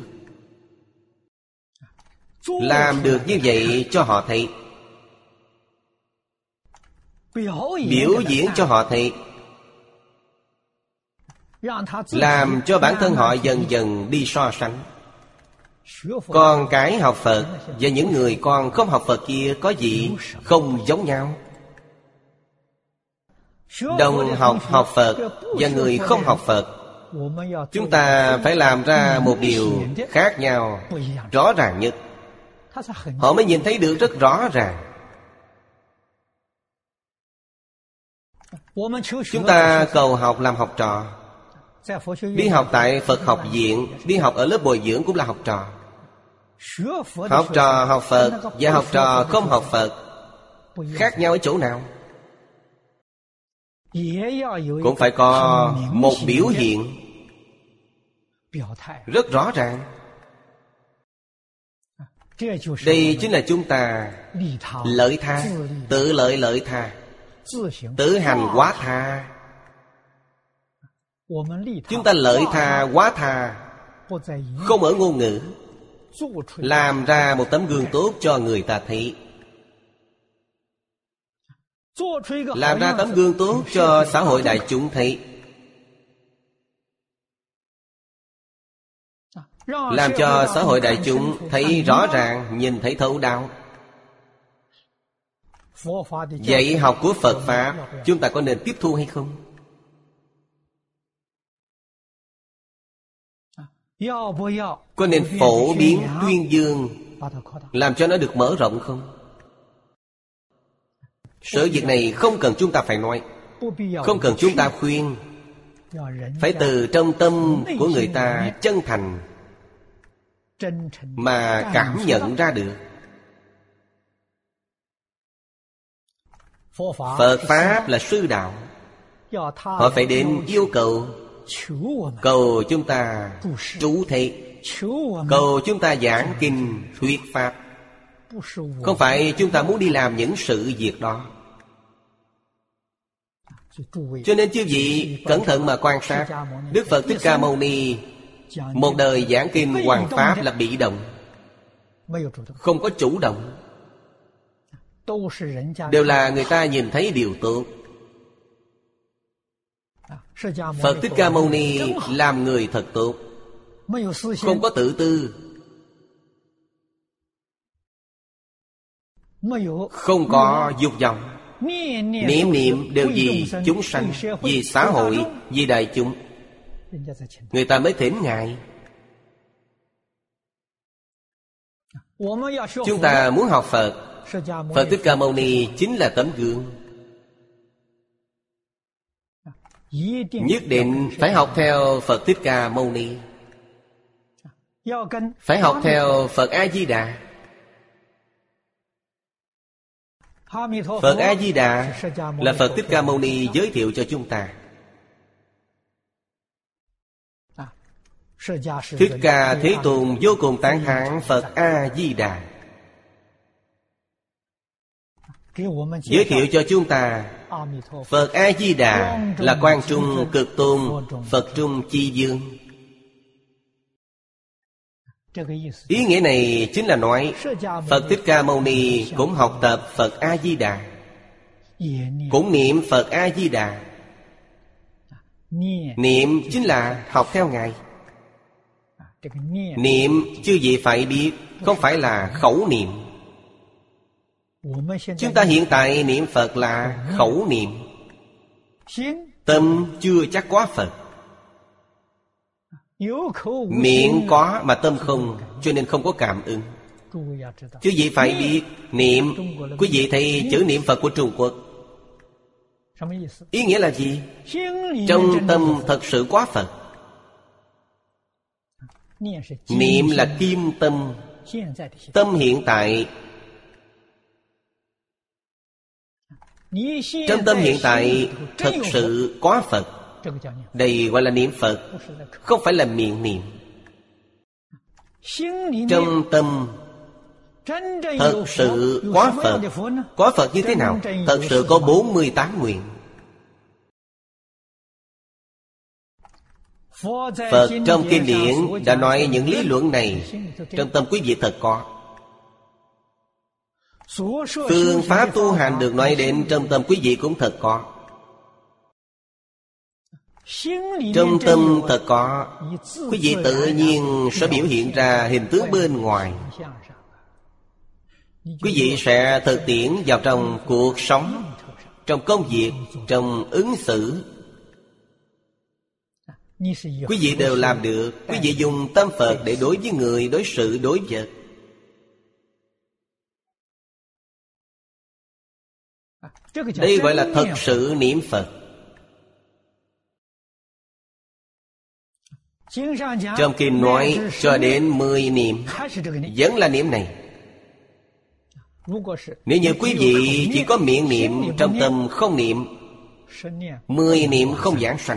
Làm được như vậy cho họ thấy, biểu diễn cho họ thấy, làm cho bản thân họ dần dần đi so sánh. Con cái học Phật và những người con không học Phật kia có gì không giống nhau? Đồng học Phật và người không học Phật, chúng ta phải làm ra một điều khác nhau, rõ ràng nhất. Họ mới nhìn thấy được rất rõ ràng. Chúng ta cầu học làm học trò, đi học tại Phật học viện, đi học ở lớp bồi dưỡng cũng là học trò. Học trò học Phật và học trò không học Phật khác nhau ở chỗ nào? Cũng phải có một biểu hiện rất rõ ràng. Đây chính là chúng ta lợi tha, tự lợi lợi tha, tự hành hóa tha. Chúng ta lợi tha hóa tha không ở ngôn ngữ, làm ra một tấm gương tốt cho người ta thấy, làm ra tấm gương tốt cho xã hội đại chúng thấy, làm cho xã hội đại chúng thấy rõ ràng, nhìn thấy thấu đáo. Dạy học của Phật Pháp chúng ta có nên tiếp thu hay không? Có nên phổ biến tuyên dương, làm cho nó được mở rộng không? Sự việc này không cần chúng ta phải nói, không cần chúng ta khuyên, phải từ trong tâm của người ta chân thành mà cảm nhận ra được. Phật Pháp là sư đạo, họ phải đến yêu cầu, cầu chúng ta trú thị, cầu chúng ta giảng kinh thuyết Pháp. Không phải chúng ta muốn đi làm những sự việc đó. Cho nên chư vị cẩn thận mà quan sát. Đức Phật Thích Ca Mâu Ni một đời giảng kinh hoằng Pháp là bị động, không có chủ động. Đều là người ta nhìn thấy điều tốt. Phật Thích Ca Mâu Ni làm người thật tốt, không có tự tư, không có dục vọng. Niệm niệm đều vì chúng sanh, vì xã hội, vì đại chúng. người ta mới thỉnh Ngài. Chúng ta muốn học Phật, Phật Thích Ca Mâu Ni chính là tấm gương. Nhất định phải học theo Phật Thích Ca Mâu Ni, phải học theo Phật A-di-đà. Phật A-di-đà là Phật Thích Ca Mâu Ni giới thiệu cho chúng ta. Thích Ca Thế Tôn vô cùng tán thán Phật A-di-đà, giới thiệu cho chúng ta Phật A-di-đà là Quang Trung Cực Tôn, Phật Trung Chi Dương. Ý nghĩa này chính là nói Phật Thích Ca Mâu Ni cũng học tập Phật A-di-đà, cũng niệm Phật A-di-đà. Niệm chính là học theo Ngài. Niệm chư vị phải biết, không phải là khẩu niệm. Chúng ta hiện tại niệm Phật là khẩu niệm, tâm chưa chắc quá Phật. Miệng có mà tâm không, cho nên không có cảm ứng. Chứ vị phải biết niệm. Quý vị thấy chữ niệm Phật của Trung Quốc, ý nghĩa là gì? Trong tâm thật sự quá Phật. Niệm là kim tâm, tâm hiện tại. Trong tâm hiện tại thật sự quá Phật. Đây gọi là niệm Phật, không phải là miệng niệm. Trong tâm thật sự quá Phật. Quá Phật như thế nào? Thật sự có 48 nguyện. Phật trong kinh điển đã nói những lý luận này, trong tâm quý vị thật có. Phương pháp tu hành được nói đến trong tâm quý vị cũng thật có. Trong tâm thật có, quý vị tự nhiên sẽ biểu hiện ra hình tướng bên ngoài. Quý vị sẽ thực tiễn vào trong cuộc sống, trong công việc, trong ứng xử. Quý vị đều làm được. Quý vị dùng tâm Phật để đối với người, đối sự, đối vật. Đây gọi là thật sự niệm Phật. Trong kinh nói cho đến 10 niệm, vẫn là niệm này. Nếu như quý vị chỉ có miệng niệm, trong tâm không niệm, 10 niệm không giảng sanh.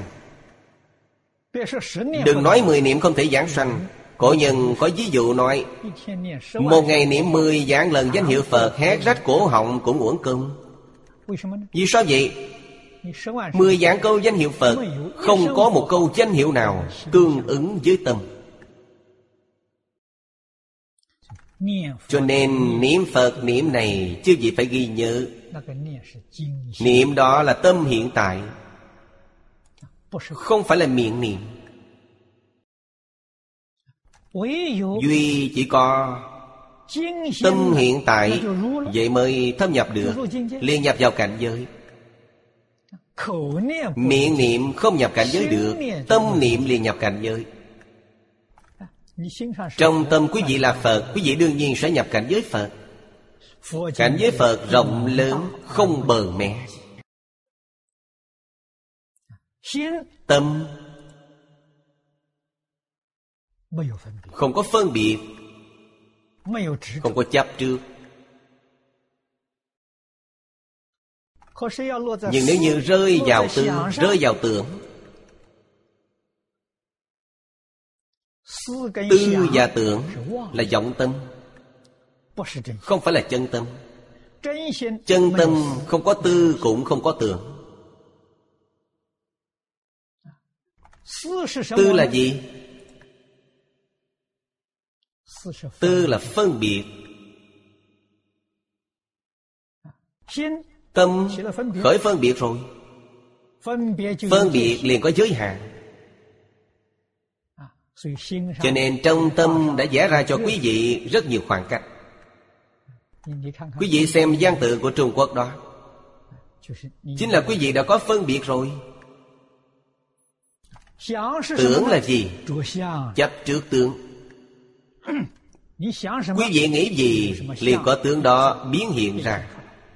Đừng nói 10 niệm không thể giảng sanh. Cổ nhân có ví dụ nói, một ngày niệm 10 vạn lần danh hiệu Phật, hét rách cổ họng cũng uổng công. Vì sao vậy? 10 vạn câu danh hiệu Phật, không có một câu danh hiệu nào tương ứng với tâm. Cho nên niệm Phật niệm này chứ gì phải ghi nhớ. Niệm đó là tâm hiện tại, không phải là miệng niệm. Duy chỉ có tâm hiện tại, vậy mới thâm nhập được, liên nhập vào cảnh giới. Miệng niệm không nhập cảnh giới được, tâm niệm liền nhập cảnh giới. Trong tâm quý vị là Phật, quý vị đương nhiên sẽ nhập cảnh giới Phật. Cảnh giới Phật rộng lớn, không bờ mẹ. Tâm không có phân biệt, không có chấp trước. Nhưng nếu như rơi vào tư, rơi vào tưởng, tư và tưởng là vọng tâm, không phải là chân tâm. Chân tâm không có tư cũng không có tưởng. Tư là gì? Tư là phân biệt. Tâm khởi phân biệt rồi, phân biệt liền có giới hạn. Cho nên trong tâm đã vẽ ra cho quý vị rất nhiều khoảng cách. Quý vị xem văn tự của Trung Quốc đó, chính là quý vị đã có phân biệt rồi. Tưởng là gì? Chấp trước tướng. Quý vị nghĩ gì liền có tướng đó biến hiện ra.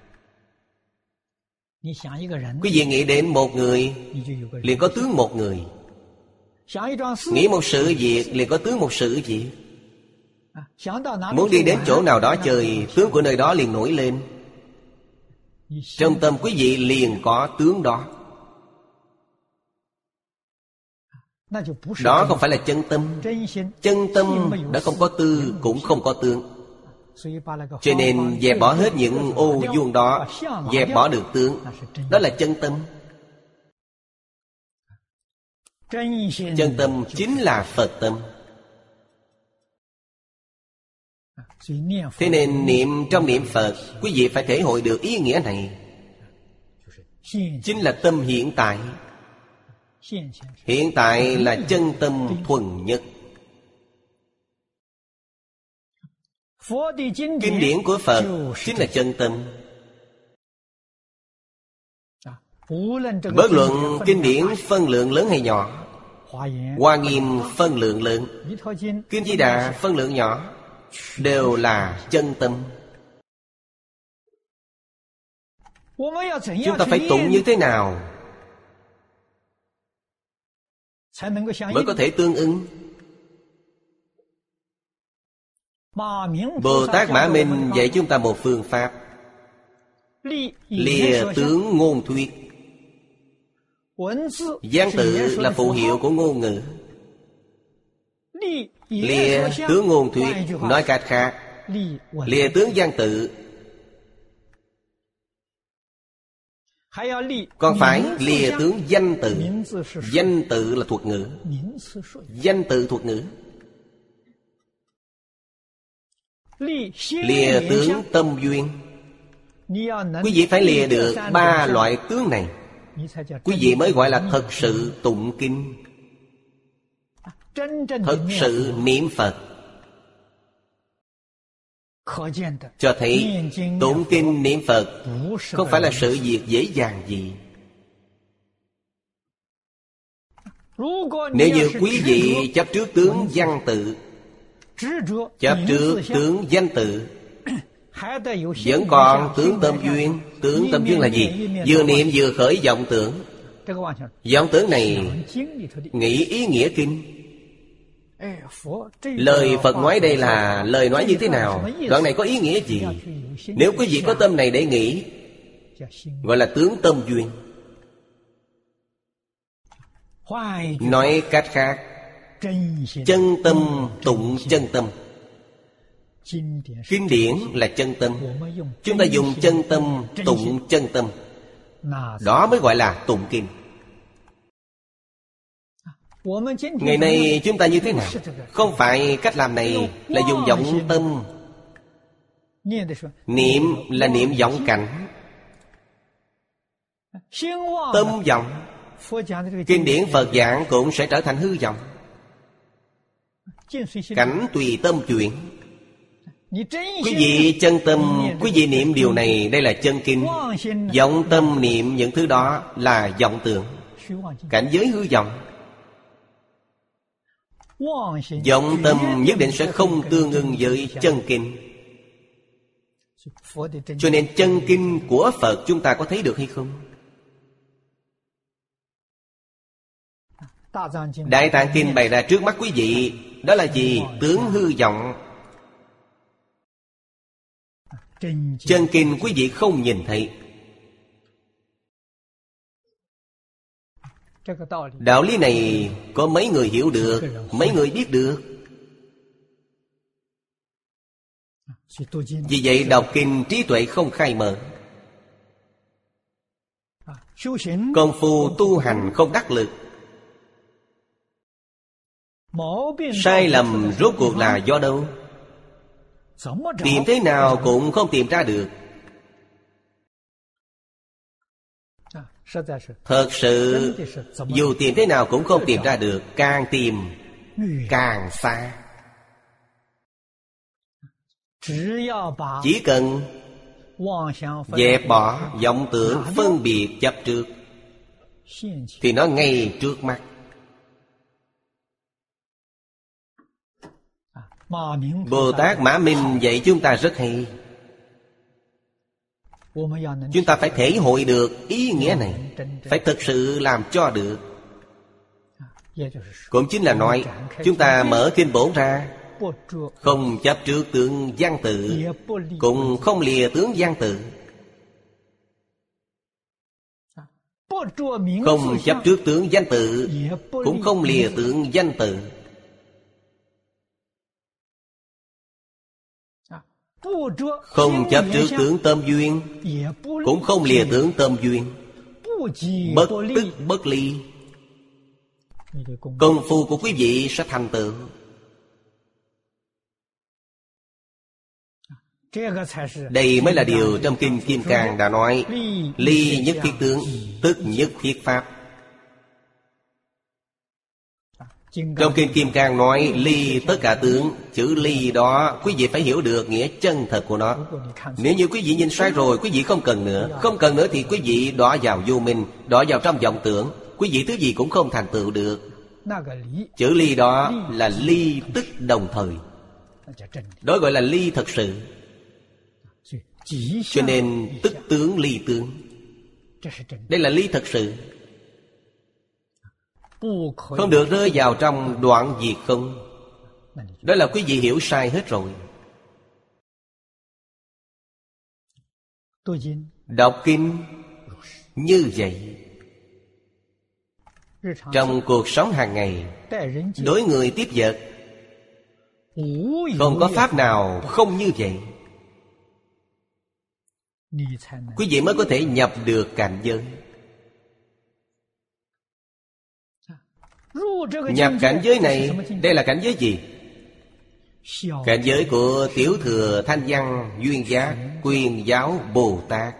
Quý vị nghĩ đến một người liền có tướng một người. Nghĩ một sự việc liền có tướng một sự việc. Muốn đi đến chỗ nào đó chơi, tướng của nơi đó liền nổi lên. Trong tâm quý vị liền có tướng đó. Đó không phải là chân tâm. Chân tâm đã không có tư cũng không có tướng. Cho nên dẹp bỏ hết những ô vuông đó, dẹp bỏ được tướng. Đó là chân tâm. Chân tâm chính là Phật tâm. Thế nên trong niệm Phật, quý vị phải thể hội được ý nghĩa này. Chính là tâm hiện tại. Hiện tại là chân tâm thuần nhất. Kinh điển của Phật chính là chân tâm. Bất luận kinh điển phân lượng lớn hay nhỏ, Hoa Nghiêm phân lượng lớn, Kinh Di Đà phân lượng nhỏ, đều là chân tâm. Chúng ta phải tụng như thế nào mới có thể tương ứng? Bồ Tát Mã Minh dạy chúng ta một phương pháp: lìa tướng ngôn thuyết. Văn tự là phụ hiệu của ngôn ngữ. Lìa tướng ngôn thuyết, nói cách khác, lìa tướng văn tự. Còn phải lìa tướng danh tự. Danh tự là thuật ngữ. Danh tự thuật ngữ. Lìa tướng tâm duyên. Quý vị phải lìa được ba loại tướng này, quý vị mới gọi là thật sự tụng kinh, thật sự niệm Phật. Cho thấy tụng kinh niệm Phật không phải là sự việc dễ dàng gì. Nếu như quý vị chấp trước tướng văn tự, chấp trước tướng danh tự, vẫn còn tướng tâm duyên. Tướng tâm duyên là gì? Vừa niệm vừa khởi vọng tưởng. Vọng tưởng này nghĩ ý nghĩa kinh. Lời Phật nói đây là lời nói như thế nào? Đoạn này có ý nghĩa gì? Nếu quý vị có tâm này để nghĩ, gọi là tướng tâm duyên. Nói cách khác, chân tâm tụng chân tâm. Kinh điển là chân tâm. Chúng ta dùng chân tâm tụng chân tâm, đó mới gọi là tụng kinh. Ngày nay chúng ta như thế nào? Không phải cách làm này là dùng vọng tâm. Niệm là niệm vọng cảnh. Tâm vọng, kinh điển Phật giảng cũng sẽ trở thành hư vọng. Cảnh tùy tâm chuyển. Quý vị chân tâm, quý vị niệm điều này, đây là chân kinh. Vọng tâm niệm những thứ đó là vọng tưởng, cảnh giới hư vọng. Vọng tâm nhất định sẽ không tương ưng với chân kinh. Cho nên chân kinh của Phật chúng ta có thấy được hay không? Đại Tạng Kinh bày ra trước mắt quý vị, đó là gì? Tướng hư vọng. Chân kinh quý vị không nhìn thấy. Đạo lý này có mấy người hiểu được, mấy người biết được. Vì vậy đọc kinh trí tuệ không khai mở, công phu tu hành không đắc lực. Sai lầm rốt cuộc là do đâu? Tìm thế nào cũng không tìm ra được. Thật sự dù tìm thế nào cũng không tìm ra được. Càng tìm càng xa. Chỉ cần dẹp bỏ vọng tưởng phân biệt chấp trước thì nó ngay trước mắt. Bồ Tát Mã Minh dạy chúng ta rất hay. Chúng ta phải thể hội được ý nghĩa này, phải thực sự làm cho được. Cũng chính là nói, chúng ta mở kinh bổn ra, không chấp trước tướng văn tự, cũng không lìa tướng văn tự. Không chấp trước tướng danh tự, cũng không lìa tướng danh tự. Không chấp trước tướng tâm duyên, cũng không lìa tướng tâm duyên. Bất tức bất ly. Công phu của quý vị sẽ thành tựu. Đây mới là điều trong Kinh Kim Cang đã nói: ly nhất thiết tướng, tức nhất thiết pháp. Trong Kinh Kim Cang nói ly tất cả tướng. Chữ ly đó quý vị phải hiểu được nghĩa chân thật của nó. Nếu như quý vị nhìn sai rồi, quý vị không cần nữa. Không cần nữa thì quý vị đọa vào vô minh, đọa vào trong vọng tưởng. Quý vị thứ gì cũng không thành tựu được. Chữ ly đó là ly tức đồng thời. Đó gọi là ly thật sự. Cho nên tức tướng ly tướng. Đây là ly thật sự. Không được rơi vào trong đoạn diệt không. Đó là quý vị hiểu sai hết rồi. Đọc kinh như vậy. Trong cuộc sống hàng ngày, đối người tiếp vật, không có pháp nào không như vậy. Quý vị mới có thể nhập được cảnh giới. Nhập cảnh giới này, đây là cảnh giới gì? Cảnh giới của Tiểu Thừa Thanh Văn Duyên Giác Quyền Giáo Bồ Tát.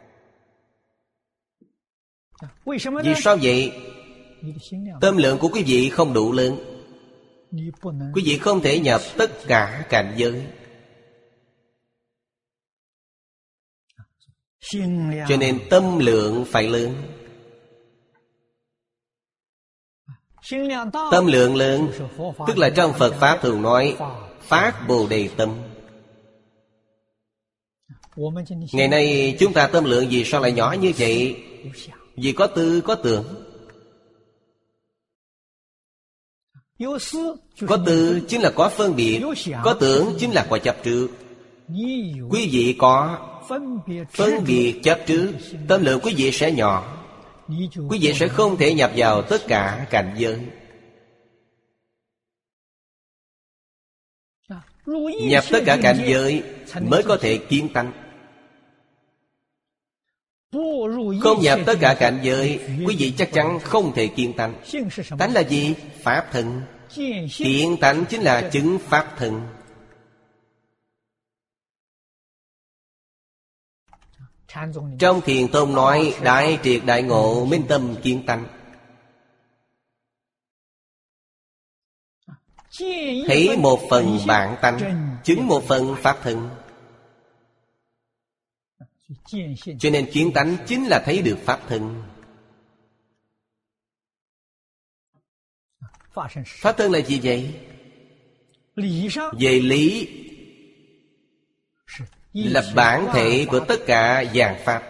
Vì sao vậy? Tâm lượng của quý vị không đủ lớn. Quý vị không thể nhập tất cả cảnh giới. Cho nên tâm lượng phải lớn. Tâm lượng lớn, tức là trong Phật Pháp thường nói phát Bồ Đề tâm. Ngày nay chúng ta tâm lượng vì sao lại nhỏ như vậy? Vì có tư có tưởng. Có tư chính là có phân biệt, có tưởng chính là có chấp trước. Quý vị có phân biệt chấp trước, tâm lượng quý vị sẽ nhỏ. Quý vị sẽ không thể nhập vào tất cả cảnh giới. Nhập tất cả cảnh giới mới có thể kiến tánh. Không nhập tất cả cảnh giới, quý vị chắc chắn không thể kiến tánh. Tánh là gì? Pháp thân. Kiến tánh chính là chứng pháp thân. Trong Thiền Tông nói đại triệt đại ngộ minh tâm kiến tánh. Thấy một phần bản tánh, chứng một phần pháp thân. Cho nên kiến tánh chính là thấy được pháp thân. Pháp thân là gì vậy? Về lý là bản thể của tất cả vạn pháp.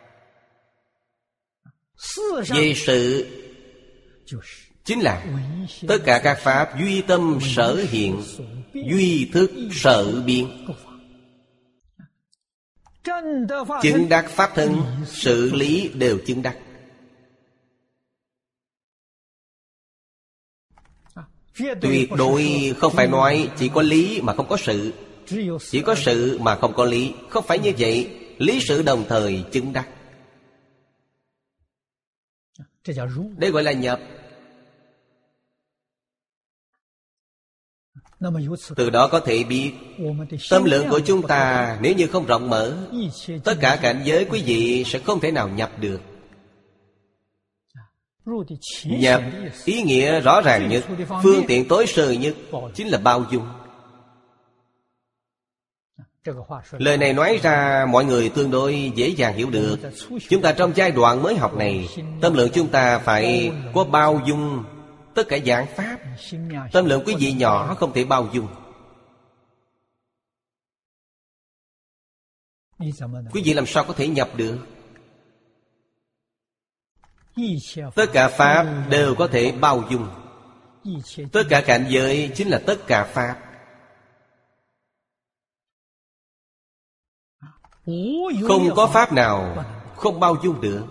Về sự chính là tất cả các pháp duy tâm sở hiện, duy thức sở biến. Chứng đắc pháp thân, sự lý đều chứng đắc. Tuyệt đối không phải nói chỉ có lý mà không có sự, chỉ có sự mà không có lý. Không phải như vậy. Lý sự đồng thời chứng đắc. Đây gọi là nhập. Từ đó có thể biết tâm lượng của chúng ta nếu như không rộng mở, tất cả cảnh giới quý vị sẽ không thể nào nhập được. Nhập ý nghĩa rõ ràng nhất, phương tiện tối sơ nhất chính là bao dung. Lời này nói ra mọi người tương đối dễ dàng hiểu được. Chúng ta trong giai đoạn mới học này, tâm lượng chúng ta phải có bao dung tất cả dạng pháp. Tâm lượng quý vị nhỏ không thể bao dung. Quý vị làm sao có thể nhập được? Tất cả Pháp đều có thể bao dung. Tất cả cảnh giới chính là tất cả Pháp. Không có Pháp nào không bao dung được.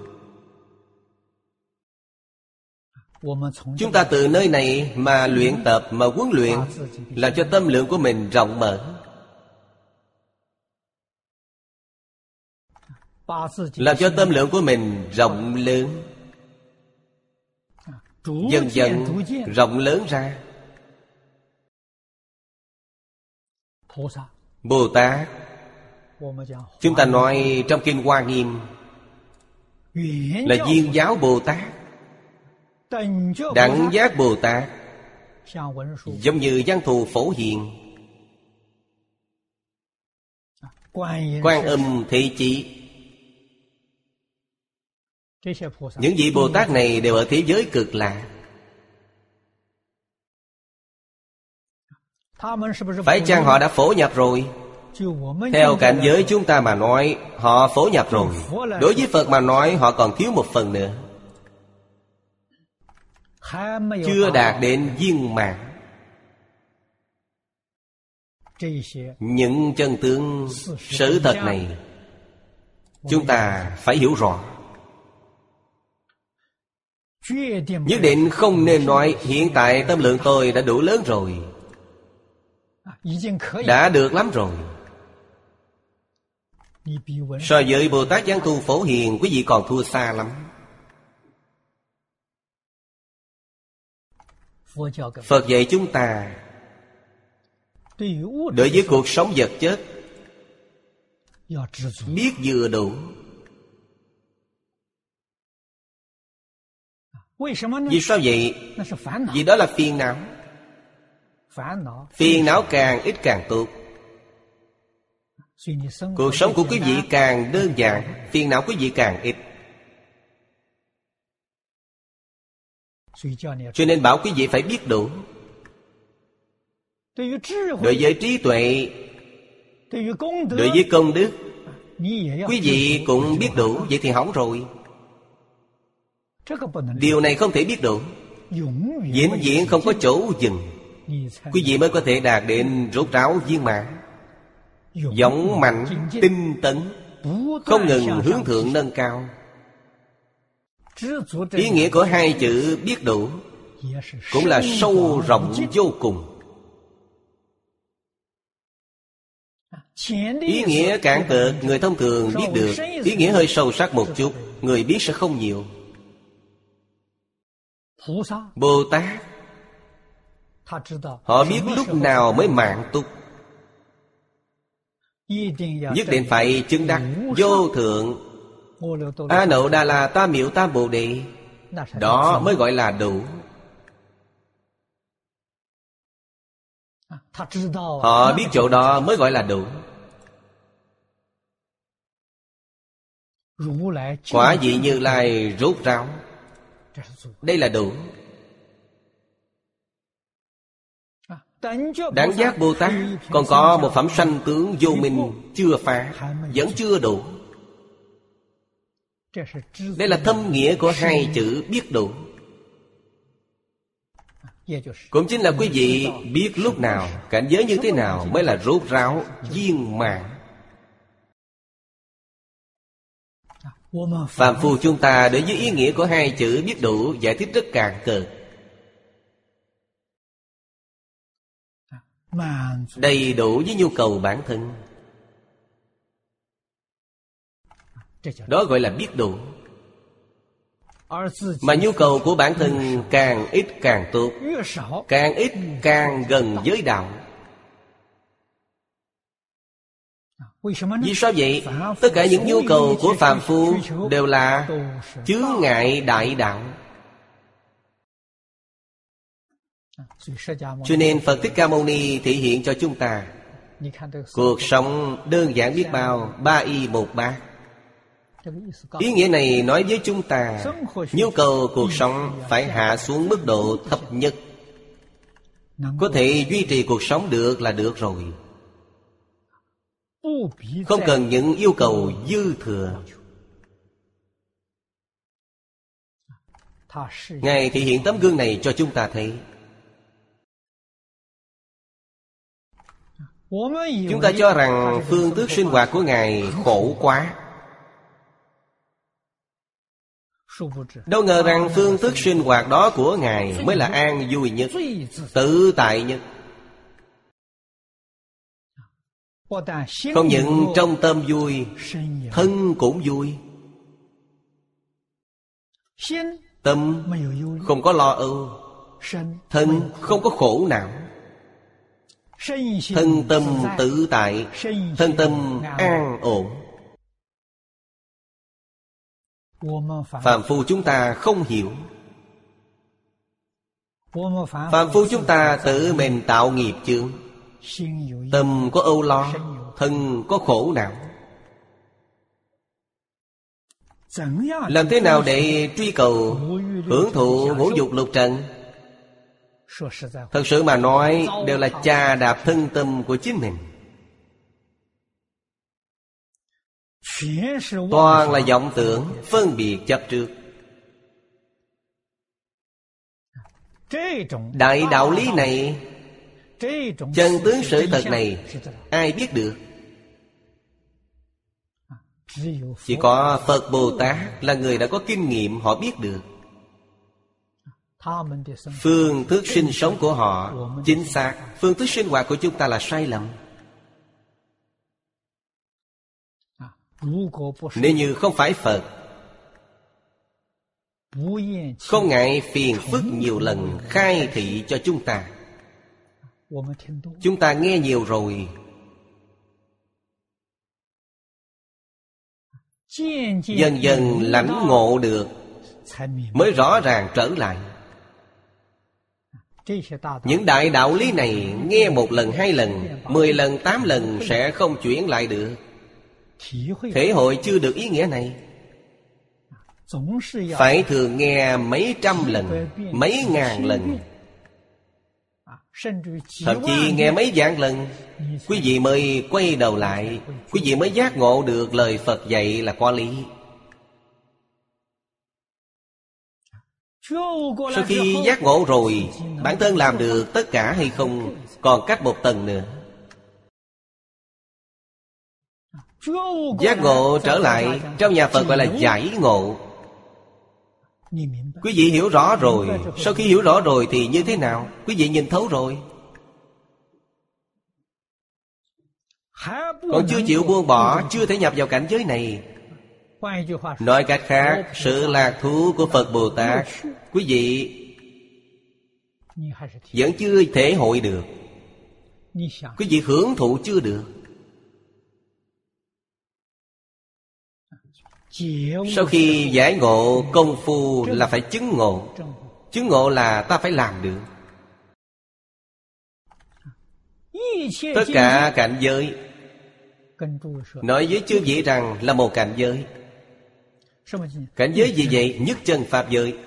Chúng ta từ nơi này mà luyện tập, mà huấn luyện, làm cho tâm lượng của mình rộng mở, làm cho tâm lượng của mình rộng lớn, dần dần rộng lớn ra. Bồ Tát, chúng ta nói trong Kinh Hoa Nghiêm là Viên Giáo Bồ Tát, Đẳng Giác Bồ Tát, giống như Văn Thù Phổ Hiền, Quan Âm Thị Chỉ. Những vị Bồ Tát này đều ở thế giới Cực Lạc. Phải chăng họ đã phổ nhập rồi? Theo cảnh giới chúng ta mà nói, họ phổ nhập rồi. Đối với Phật mà nói, họ còn thiếu một phần nữa, chưa đạt đến viên mãn. Những chân tướng sự thật này chúng ta phải hiểu rõ. Nhất định không nên nói hiện tại tâm lượng tôi đã đủ lớn rồi, đã được lắm rồi. So với Bồ Tát Văn Thù Phổ Hiền, quý vị còn thua xa lắm. Phật dạy chúng ta, đối với cuộc sống vật chất biết vừa đủ. Vì sao vậy? Vì đó là phiền não. Phiền não càng ít càng tốt. Cuộc sống của quý vị càng đơn giản, phiền não quý vị càng ít. Cho nên bảo quý vị phải biết đủ. Đối với trí tuệ, đối với công đức, quý vị cũng biết đủ. Vậy thì hỏng rồi. Điều này không thể biết đủ, vĩnh viễn không có chỗ dừng. Quý vị mới có thể đạt đến rốt ráo viên mãn, dũng mạnh, tinh tấn, không ngừng hướng thượng nâng cao. Ý nghĩa của hai chữ biết đủ cũng là sâu rộng vô cùng. Ý nghĩa cạn tợt người thông thường biết được, ý nghĩa hơi sâu sắc một chút, người biết sẽ không nhiều. Bồ Tát, họ biết lúc nào mới mạng túc. Nhất định phải chứng đắc vô thượng A Nậu Đà La Tam Miệu Tam Bồ Đề, đó mới gọi là đủ. Họ biết chỗ đó mới gọi là đủ. Quả vị Như Lai rốt ráo, đây là đủ. Đẳng Giác Bồ Tát còn có một phẩm sanh tướng vô minh chưa phá, vẫn chưa đủ. Đây là thâm nghĩa của hai chữ biết đủ. Cũng chính là quý vị biết lúc nào, cảnh giới như thế nào mới là rốt ráo, viên mãn. Phàm phu chúng ta đối với ý nghĩa của hai chữ biết đủ giải thích rất cạn cợt. Đầy đủ với nhu cầu bản thân, đó gọi là biết đủ. Mà nhu cầu của bản thân càng ít càng tốt, càng ít càng gần với đạo. Vì sao vậy? Tất cả những nhu cầu của phàm phu đều là chướng ngại đại đạo. Cho nên Phật Thích Ca Mâu Ni thể hiện cho chúng ta cuộc sống đơn giản biết bao, ba y một bát. Ý nghĩa này nói với chúng ta, nhu cầu cuộc sống phải hạ xuống mức độ thấp nhất, có thể duy trì cuộc sống được là được rồi. không cần những yêu cầu dư thừa. Ngài thể hiện tấm gương này cho chúng ta thấy. Chúng ta cho rằng phương thức sinh hoạt của Ngài khổ quá. Đâu ngờ rằng phương thức sinh hoạt đó của Ngài mới là an vui nhất, tự tại nhất. Không những trong tâm vui, thân cũng vui. Tâm không có lo âu, thân không có khổ não. Thân tâm tự tại, thân tâm an ổn. Phàm phu chúng ta không hiểu. Phàm phu chúng ta tự mình tạo nghiệp chướng. Tâm có âu lo, thân có khổ não. Làm thế nào để truy cầu hưởng thụ ngũ dục lục trần? Thật sự mà nói, đều là chà đạp thân tâm của chính mình. Toàn là vọng tưởng, phân biệt chấp trước. Đại đạo lý này, chân tướng sự thật này, ai biết được? Chỉ có Phật Bồ Tát là người đã có kinh nghiệm, họ biết được. Phương thức sinh sống của họ chính xác, phương thức sinh hoạt của chúng ta là sai lầm. Nếu như không phải Phật, không ngại phiền phức nhiều lần khai thị cho chúng ta. Chúng ta nghe nhiều rồi, dần dần lãnh ngộ được, mới rõ ràng trở lại. Những đại đạo lý này nghe một lần, hai lần, 10 lần, 8 lần sẽ không chuyển lại được. Thể hội chưa được ý nghĩa này, phải thường nghe mấy trăm lần, mấy ngàn lần, thậm chí nghe mấy vạn lần, quý vị mới quay đầu lại, quý vị mới giác ngộ được lời Phật dạy là có lý. Sau khi giác ngộ rồi, bản thân làm được tất cả hay không, còn cách một tầng nữa. Giác ngộ trở lại, trong nhà Phật gọi là giải ngộ. Quý vị hiểu rõ rồi, sau khi hiểu rõ rồi thì như thế nào? Quý vị nhìn thấu rồi, còn chưa chịu buông bỏ, chưa thể nhập vào cảnh giới này. Nói cách khác, sự lạc thú của Phật Bồ Tát, quý vị vẫn chưa thể hội được, quý vị hưởng thụ chưa được. Sau khi giải ngộ, công phu là phải chứng ngộ. Chứng ngộ là ta phải làm được. Tất cả cảnh giới, nói với chư vị rằng là một cảnh giới. Cảnh giới gì vậy? Nhất chân Pháp giới.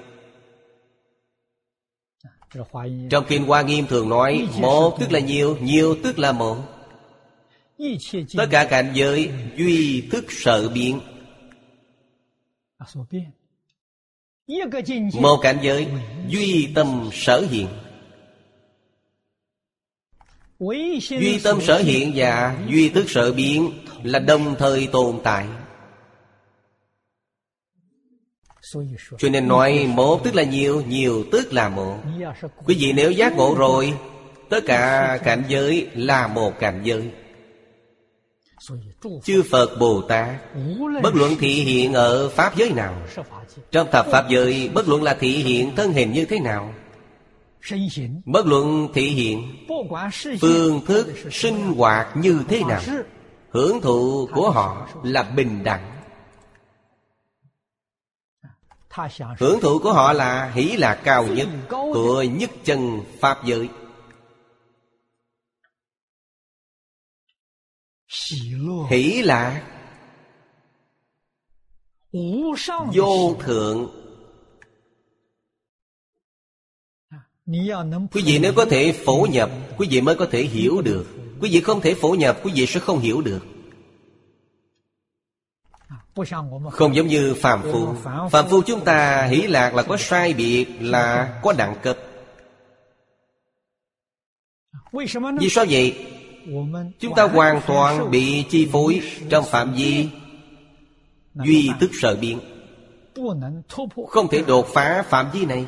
Trong Kinh Hoa Nghiêm thường nói, một tức là nhiều, nhiều tức là một. Tất cả cảnh giới duy thức sở biến. Một cảnh giới duy tâm sở hiện. Duy tâm sở hiện và duy thức sở biến là đồng thời tồn tại. Cho nên nói một tức là nhiều, nhiều tức là một. Quý vị nếu giác ngộ rồi, tất cả cảnh giới là một cảnh giới. Chư Phật Bồ Tát, bất luận thị hiện ở Pháp giới nào, trong thập Pháp giới, bất luận là thị hiện thân hình như thế nào, bất luận thị hiện phương thức sinh hoạt như thế nào, hưởng thụ của họ là bình đẳng. Hưởng thụ của họ là hỷ lạc cao nhất của nhất chân Pháp giới. Hỷ lạc vô thượng. Quý vị nếu có thể phổ nhập, quý vị mới có thể hiểu được. Quý vị không thể phổ nhập, quý vị sẽ không hiểu được. Không giống như phàm phu. Phàm phu chúng ta hỷ lạc là có sai biệt, là có đẳng cấp. Vì sao vậy? Chúng ta hoàn toàn bị chi phối trong phạm vi duy tức sở biến, không thể đột phá phạm vi này.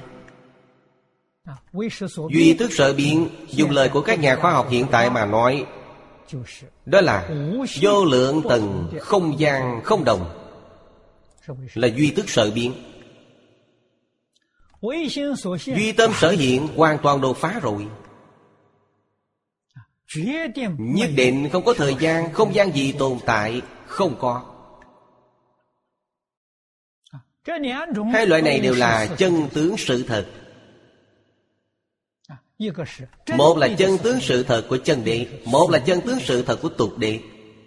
Duy tức sở biến, dùng lời của các nhà khoa học hiện tại mà nói, đó là vô lượng tầng không gian không đồng, là duy tức sở biến. Duy tâm sở hiện hoàn toàn đột phá rồi. Nhất định không có thời gian, không gian gì tồn tại, không có. Hai loại này đều là chân tướng sự thật. Một là chân tướng sự thật của chân đế, một là chân tướng sự thật của tục đế.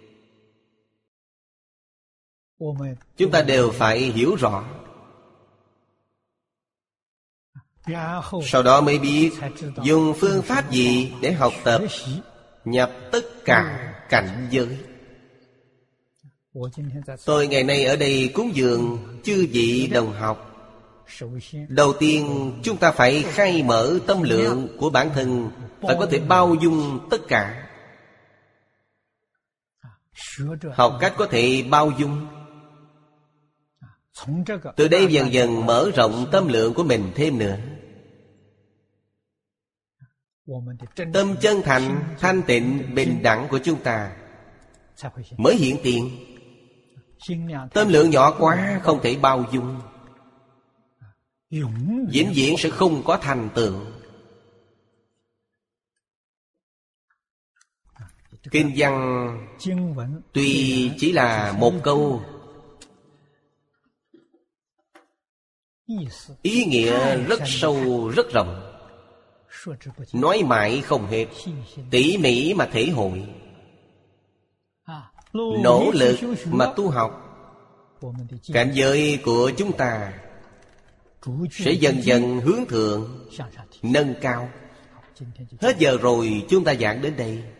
Chúng ta đều phải hiểu rõ. Sau đó mới biết dùng phương pháp gì để học tập nhập tất cả cảnh giới. Tôi ngày nay ở đây cúng dường chư vị đồng học. Đầu tiên chúng ta phải khai mở tâm lượng của bản thân, phải có thể bao dung tất cả. Học cách có thể bao dung. Từ đây dần dần mở rộng tâm lượng của mình thêm nữa. Tâm chân thành, thanh tịnh, bình đẳng của chúng ta mới hiện tiền. Tâm lượng nhỏ quá không thể bao dung, vĩnh viễn sẽ không có thành tựu. Kinh văn tuy chỉ là một câu, ý nghĩa rất sâu, rất rộng, nói mãi không hết, tỉ mỉ mà thể hội, nỗ lực mà tu học. Cảnh giới của chúng ta sẽ dần dần hướng thượng, nâng cao. Hết giờ rồi, chúng ta giảng đến đây.